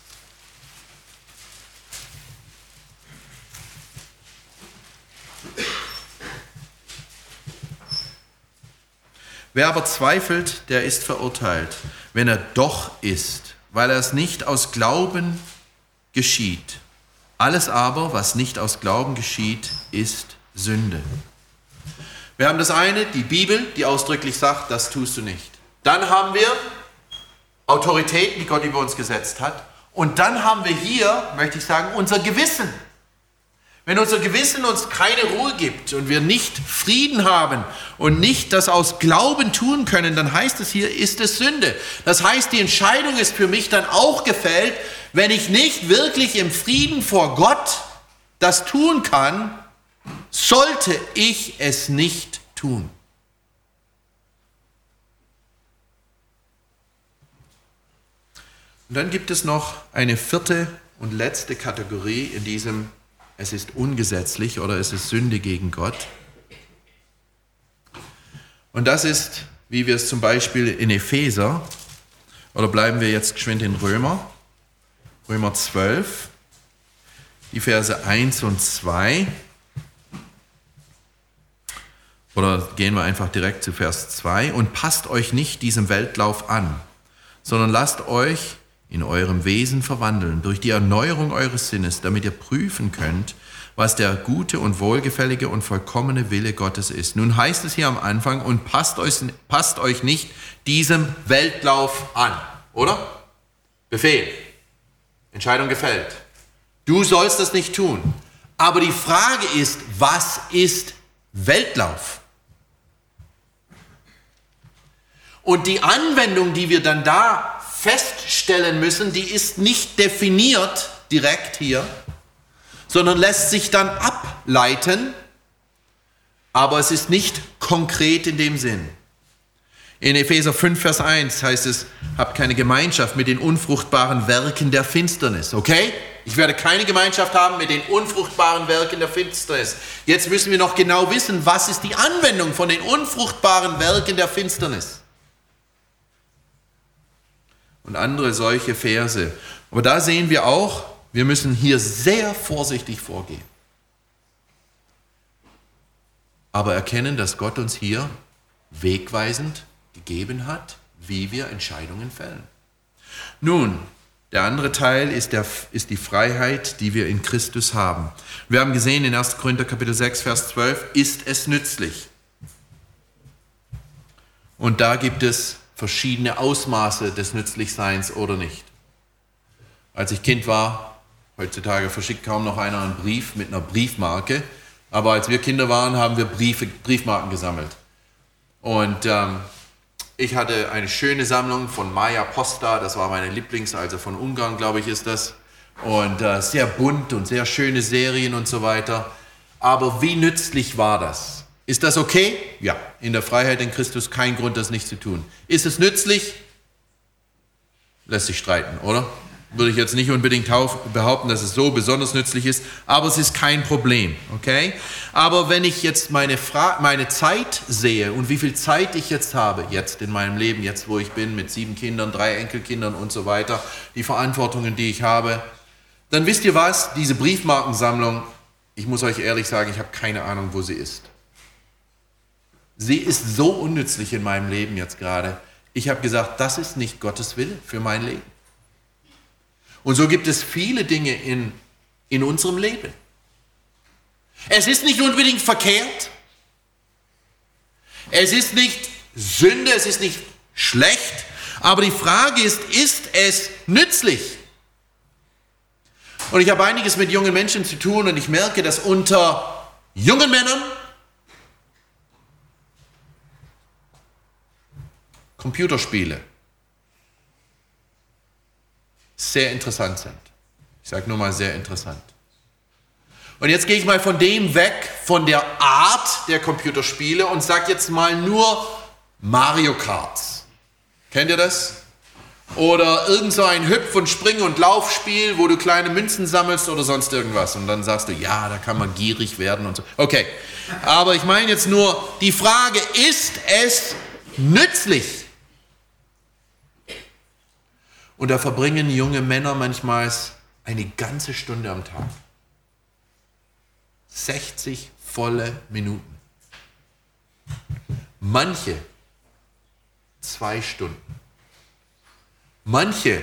Speaker 1: Wer aber zweifelt, der ist verurteilt, wenn er doch isst, weil er es nicht aus Glauben geschieht. Alles aber, was nicht aus Glauben geschieht, ist Sünde. Wir haben das eine, die Bibel, die ausdrücklich sagt, das tust du nicht. Dann haben wir Autoritäten, die Gott über uns gesetzt hat. Und dann haben wir hier, möchte ich sagen, unser Gewissen. Wenn unser Gewissen uns keine Ruhe gibt und wir nicht Frieden haben und nicht das aus Glauben tun können, dann heißt es hier, ist es Sünde. Das heißt, die Entscheidung ist für mich dann auch gefällt, wenn ich nicht wirklich im Frieden vor Gott das tun kann, sollte ich es nicht tun. Und dann gibt es noch eine vierte und letzte Kategorie in diesem, es ist ungesetzlich oder es ist Sünde gegen Gott. Und das ist, wie wir es zum Beispiel in Epheser, oder bleiben wir jetzt geschwind in Römer 12, die Verse 1 und 2. Oder gehen wir einfach direkt zu Vers 2. Und passt euch nicht diesem Weltlauf an, sondern lasst euch in eurem Wesen verwandeln durch die Erneuerung eures Sinnes, damit ihr prüfen könnt, was der gute und wohlgefällige und vollkommene Wille Gottes ist. Nun heißt es hier am Anfang, und passt euch nicht diesem Weltlauf an, oder? Befehl. Entscheidung gefällt. Du sollst das nicht tun. Aber die Frage ist, was ist Weltlauf? Und die Anwendung, die wir dann da feststellen müssen, die ist nicht definiert direkt hier, sondern lässt sich dann ableiten, aber es ist nicht konkret in dem Sinn. In Epheser 5, Vers 1 heißt es, habt keine Gemeinschaft mit den unfruchtbaren Werken der Finsternis, okay? Ich werde keine Gemeinschaft haben mit den unfruchtbaren Werken der Finsternis. Jetzt müssen wir noch genau wissen, was ist die Anwendung von den unfruchtbaren Werken der Finsternis? Und andere solche Verse. Aber da sehen wir auch, wir müssen hier sehr vorsichtig vorgehen. Aber erkennen, dass Gott uns hier wegweisend gegeben hat, wie wir Entscheidungen fällen. Nun, der andere Teil ist die Freiheit, die wir in Christus haben. Wir haben gesehen in 1. Korinther Kapitel 6, Vers 12, ist es nützlich. Und da gibt es verschiedene Ausmaße des Nützlichseins oder nicht. Als ich Kind war, heutzutage verschickt kaum noch einer einen Brief mit einer Briefmarke, aber als wir Kinder waren, haben wir Briefmarken gesammelt. Und ich hatte eine schöne Sammlung von Maja Posta, das war meine also von Ungarn, glaube ich, ist das. Und sehr bunt und sehr schöne Serien und so weiter. Aber wie nützlich war das? Ist das okay? Ja, in der Freiheit in Christus kein Grund, das nicht zu tun. Ist es nützlich? Lässt sich streiten, oder? Würde ich jetzt nicht unbedingt behaupten, dass es so besonders nützlich ist, aber es ist kein Problem, okay? Aber wenn ich jetzt meine Zeit sehe und wie viel Zeit ich jetzt habe, jetzt in meinem Leben, jetzt wo ich bin, mit 7 Kindern, 3 Enkelkindern und so weiter, die Verantwortungen, die ich habe, dann wisst ihr was, diese Briefmarkensammlung, ich muss euch ehrlich sagen, ich habe keine Ahnung, wo sie ist. Sie ist so unnützlich in meinem Leben jetzt gerade. Ich habe gesagt, das ist nicht Gottes Wille für mein Leben. Und so gibt es viele Dinge in unserem Leben. Es ist nicht unbedingt verkehrt. Es ist nicht Sünde, es ist nicht schlecht. Aber die Frage ist es nützlich? Und ich habe einiges mit jungen Menschen zu tun und ich merke, dass unter jungen Männern Computerspiele sehr interessant sind. Ich sage nur mal sehr interessant. Und jetzt gehe ich mal von dem weg, von der Art der Computerspiele und sage jetzt mal nur Mario Kart. Kennt ihr das? Oder irgend so ein Hüpf- und Spring- und Laufspiel, wo du kleine Münzen sammelst oder sonst irgendwas. Und dann sagst du, ja, da kann man gierig werden und so. Okay, aber ich meine jetzt nur, die Frage, ist es nützlich? Und da verbringen junge Männer manchmal eine ganze Stunde am Tag. 60 volle Minuten. Manche 2 Stunden. Manche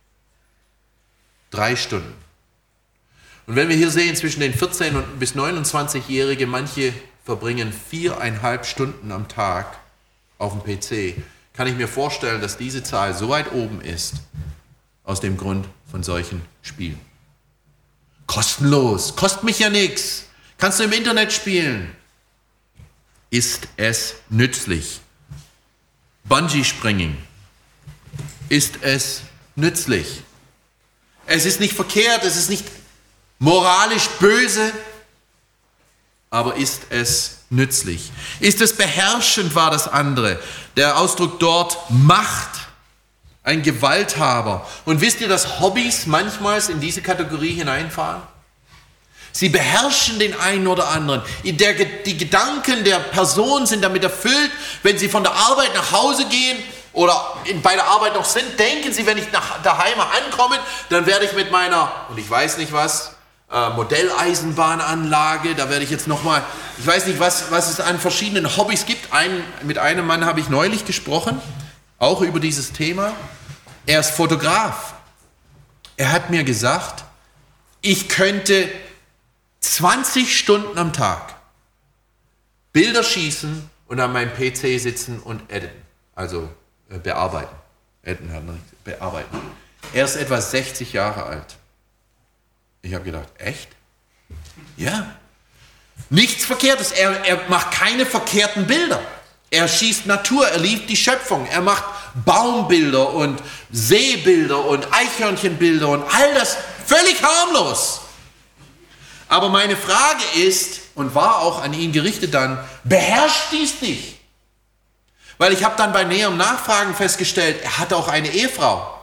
Speaker 1: 3 Stunden. Und wenn wir hier sehen, zwischen den 14- bis 29-Jährigen, manche verbringen 4,5 Stunden am Tag auf dem PC, kann ich mir vorstellen, dass diese Zahl so weit oben ist, aus dem Grund von solchen Spielen. Kostenlos, kostet mich ja nichts. Kannst du im Internet spielen. Ist es nützlich? Bungee-Springen. Ist es nützlich? Es ist nicht verkehrt, es ist nicht moralisch böse, aber ist es nützlich? Ist es beherrschend, war das andere. Der Ausdruck dort Macht, ein Gewalthaber. Und wisst ihr, dass Hobbys manchmal in diese Kategorie hineinfallen? Sie beherrschen den einen oder anderen. Die Gedanken der Person sind damit erfüllt, wenn sie von der Arbeit nach Hause gehen oder bei der Arbeit noch sind, denken sie, wenn ich daheim ankomme, dann werde ich mit meiner, und ich weiß nicht was, Modelleisenbahnanlage, da werde ich jetzt nochmal, ich weiß nicht, was es an verschiedenen Hobbys gibt. Mit einem Mann habe ich neulich gesprochen, auch über dieses Thema. Er ist Fotograf. Er hat mir gesagt, ich könnte 20 Stunden am Tag Bilder schießen und an meinem PC sitzen und editen, also bearbeiten. Bearbeiten. Er ist etwa 60 Jahre alt. Ich habe gedacht, echt? Ja. Nichts Verkehrtes. Er macht keine verkehrten Bilder. Er schießt Natur, er liebt die Schöpfung. Er macht Baumbilder und Seebilder und Eichhörnchenbilder und all das völlig harmlos. Aber meine Frage ist, und war auch an ihn gerichtet dann, beherrscht dies dich? Weil ich habe dann bei näherem Nachfragen festgestellt, er hatte auch eine Ehefrau.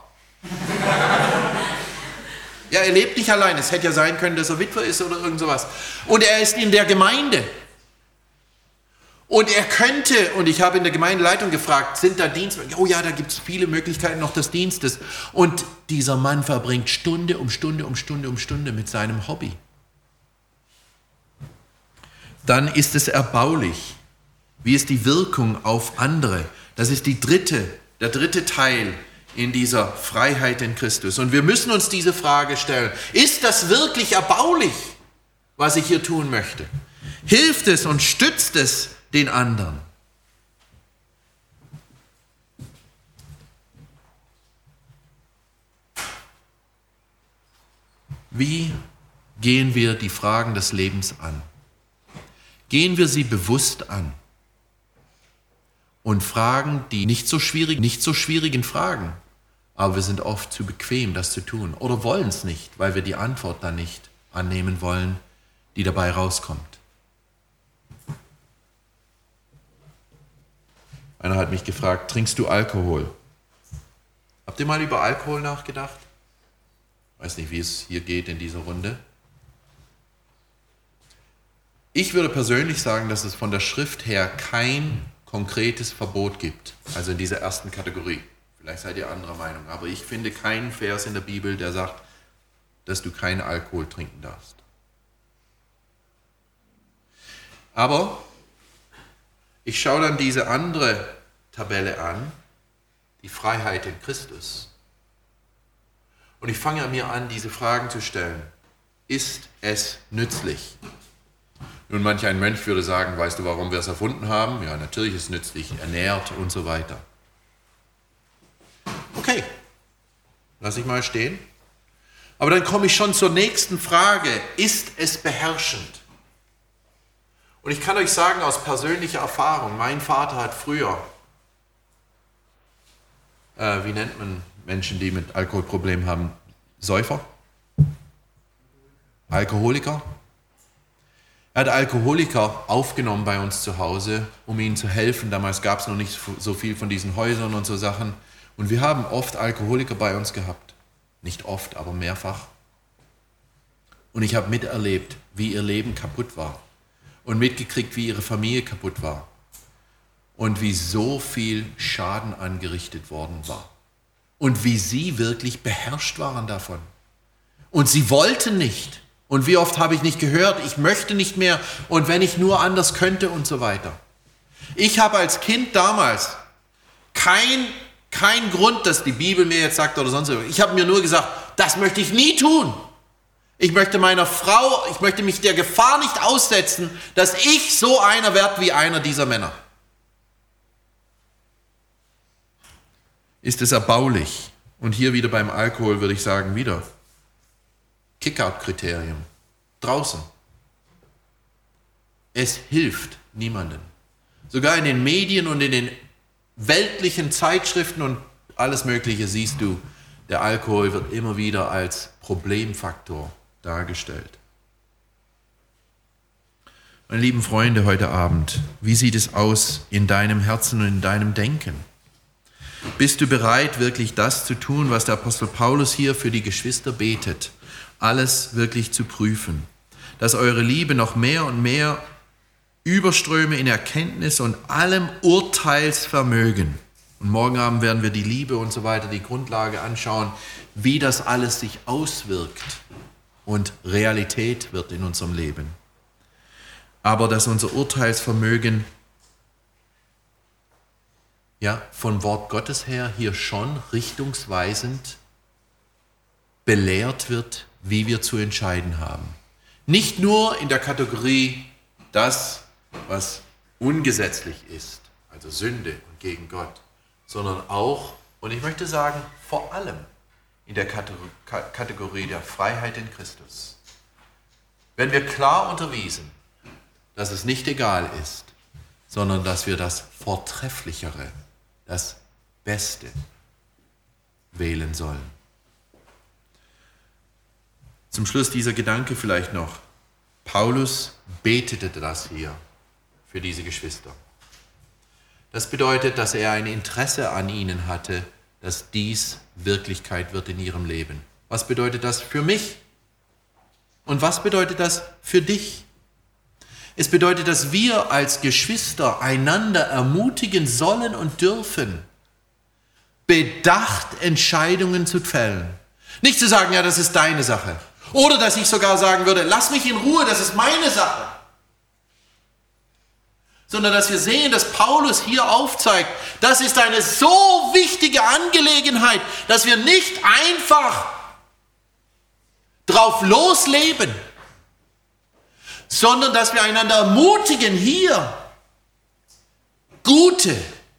Speaker 1: Ja, er lebt nicht allein. Es hätte ja sein können, dass er Witwer ist oder irgend sowas. Und er ist in der Gemeinde. Und er könnte, und ich habe in der Gemeindeleitung gefragt, sind da Dienste? Oh ja, da gibt es viele Möglichkeiten noch des Dienstes. Und dieser Mann verbringt Stunde um Stunde um Stunde um Stunde mit seinem Hobby. Dann ist es erbaulich. Wie ist die Wirkung auf andere? Das ist der dritte Teil in dieser Freiheit in Christus. Und wir müssen uns diese Frage stellen. Ist das wirklich erbaulich, was ich hier tun möchte? Hilft es und stützt es den anderen? Wie gehen wir die Fragen des Lebens an? Gehen wir sie bewusst an und fragen die nicht so schwierigen Fragen, aber wir sind oft zu bequem, das zu tun oder wollen es nicht, weil wir die Antwort dann nicht annehmen wollen, die dabei rauskommt. Einer hat mich gefragt, trinkst du Alkohol? Habt ihr mal über Alkohol nachgedacht? Ich weiß nicht, wie es hier geht in dieser Runde. Ich würde persönlich sagen, dass es von der Schrift her kein konkretes Verbot gibt, also in dieser ersten Kategorie. Vielleicht seid ihr anderer Meinung, aber ich finde keinen Vers in der Bibel, der sagt, dass du keinen Alkohol trinken darfst. Aber ich schaue dann diese andere Tabelle an, die Freiheit in Christus. Und ich fange mir an, diese Fragen zu stellen. Ist es nützlich? Nun, manch ein Mönch würde sagen, weißt du, warum wir es erfunden haben? Ja, natürlich ist es nützlich, ernährt und so weiter. Okay, lass ich mal stehen. Aber dann komme ich schon zur nächsten Frage. Ist es beherrschend? Und ich kann euch sagen aus persönlicher Erfahrung, mein Vater hat früher, wie nennt man Menschen, die mit Alkoholproblemen haben? Säufer? Alkoholiker? Er hat Alkoholiker aufgenommen bei uns zu Hause, um ihnen zu helfen. Damals gab es noch nicht so viel von diesen Häusern und so Sachen. Und wir haben oft Alkoholiker bei uns gehabt. Nicht oft, aber mehrfach. Und ich habe miterlebt, wie ihr Leben kaputt war. Und mitgekriegt, wie ihre Familie kaputt war. Und wie so viel Schaden angerichtet worden war. Und wie sie wirklich beherrscht waren davon. Und sie wollten nicht. Und wie oft habe ich nicht gehört, ich möchte nicht mehr und wenn ich nur anders könnte und so weiter. Ich habe als Kind damals kein Grund, dass die Bibel mir jetzt sagt oder sonst irgendwas. Ich habe mir nur gesagt, das möchte ich nie tun. Ich möchte mich der Gefahr nicht aussetzen, dass ich so einer werde wie einer dieser Männer. Ist es erbaulich? Und hier wieder beim Alkohol würde ich sagen, wieder. Kick-out-Kriterium. Draußen. Es hilft niemandem. Sogar in den Medien und in den weltlichen Zeitschriften und alles Mögliche siehst du, der Alkohol wird immer wieder als Problemfaktor dargestellt. Meine lieben Freunde, heute Abend, wie sieht es aus in deinem Herzen und in deinem Denken? Bist du bereit, wirklich das zu tun, was der Apostel Paulus hier für die Geschwister betet? Alles wirklich zu prüfen, dass eure Liebe noch mehr und mehr überströme in Erkenntnis und allem Urteilsvermögen. Und morgen Abend werden wir die Liebe und so weiter, die Grundlage anschauen, wie das alles sich auswirkt und Realität wird in unserem Leben. Aber dass unser Urteilsvermögen von Wort Gottes her hier schon richtungsweisend belehrt wird, wie wir zu entscheiden haben. Nicht nur in der Kategorie das, was ungesetzlich ist, also Sünde und gegen Gott, sondern auch, und ich möchte sagen, vor allem in der Kategorie der Freiheit in Christus. Wenn wir klar unterwiesen, dass es nicht egal ist, sondern dass wir das Vortrefflichere, das Beste wählen sollen. Zum Schluss dieser Gedanke vielleicht noch. Paulus betete das hier für diese Geschwister. Das bedeutet, dass er ein Interesse an ihnen hatte, dass dies Wirklichkeit wird in ihrem Leben. Was bedeutet das für mich? Und was bedeutet das für dich? Es bedeutet, dass wir als Geschwister einander ermutigen sollen und dürfen, bedacht Entscheidungen zu fällen. Nicht zu sagen, ja, das ist deine Sache. Oder dass ich sogar sagen würde, lass mich in Ruhe, das ist meine Sache. Sondern dass wir sehen, dass Paulus hier aufzeigt, das ist eine so wichtige Angelegenheit, dass wir nicht einfach drauf losleben, sondern dass wir einander ermutigen, hier gute,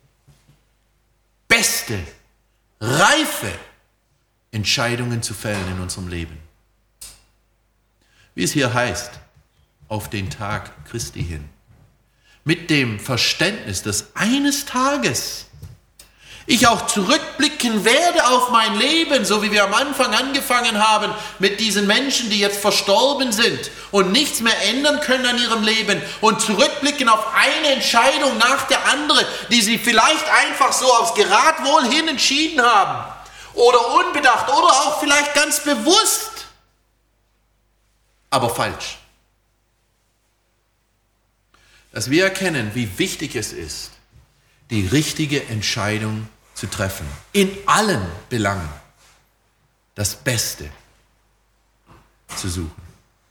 Speaker 1: beste, reife Entscheidungen zu fällen in unserem Leben. Wie es hier heißt, auf den Tag Christi hin. Mit dem Verständnis, dass eines Tages ich auch zurückblicken werde auf mein Leben, so wie wir am Anfang angefangen haben mit diesen Menschen, die jetzt verstorben sind und nichts mehr ändern können an ihrem Leben und zurückblicken auf eine Entscheidung nach der anderen, die sie vielleicht einfach so aufs Geradwohl hin entschieden haben oder unbedacht oder auch vielleicht ganz bewusst, aber falsch. Dass wir erkennen, wie wichtig es ist, die richtige Entscheidung zu treffen. In allen Belangen das Beste zu suchen.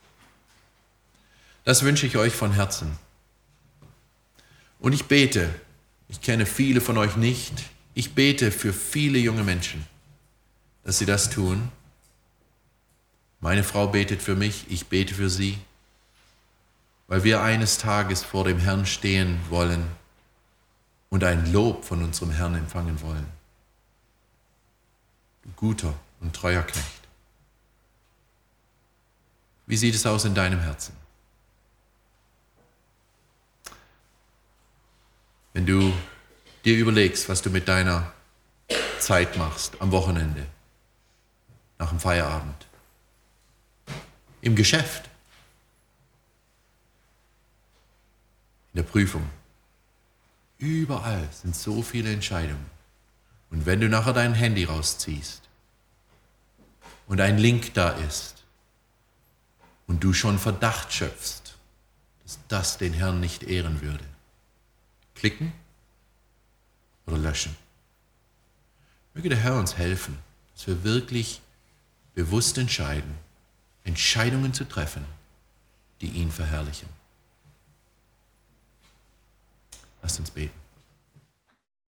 Speaker 1: Das wünsche ich euch von Herzen. Und ich bete, ich kenne viele von euch nicht, ich bete für viele junge Menschen, dass sie das tun. Meine Frau betet für mich, ich bete für sie, weil wir eines Tages vor dem Herrn stehen wollen und ein Lob von unserem Herrn empfangen wollen. Du guter und treuer Knecht. Wie sieht es aus in deinem Herzen? Wenn du dir überlegst, was du mit deiner Zeit machst am Wochenende, nach dem Feierabend, im Geschäft, in der Prüfung. Überall sind so viele Entscheidungen. Und wenn du nachher dein Handy rausziehst und ein Link da ist und du schon Verdacht schöpfst, dass das den Herrn nicht ehren würde, klicken oder löschen. Möge der Herr uns helfen, dass wir wirklich bewusst entscheiden, Entscheidungen zu treffen, die ihn verherrlichen. Lasst uns beten.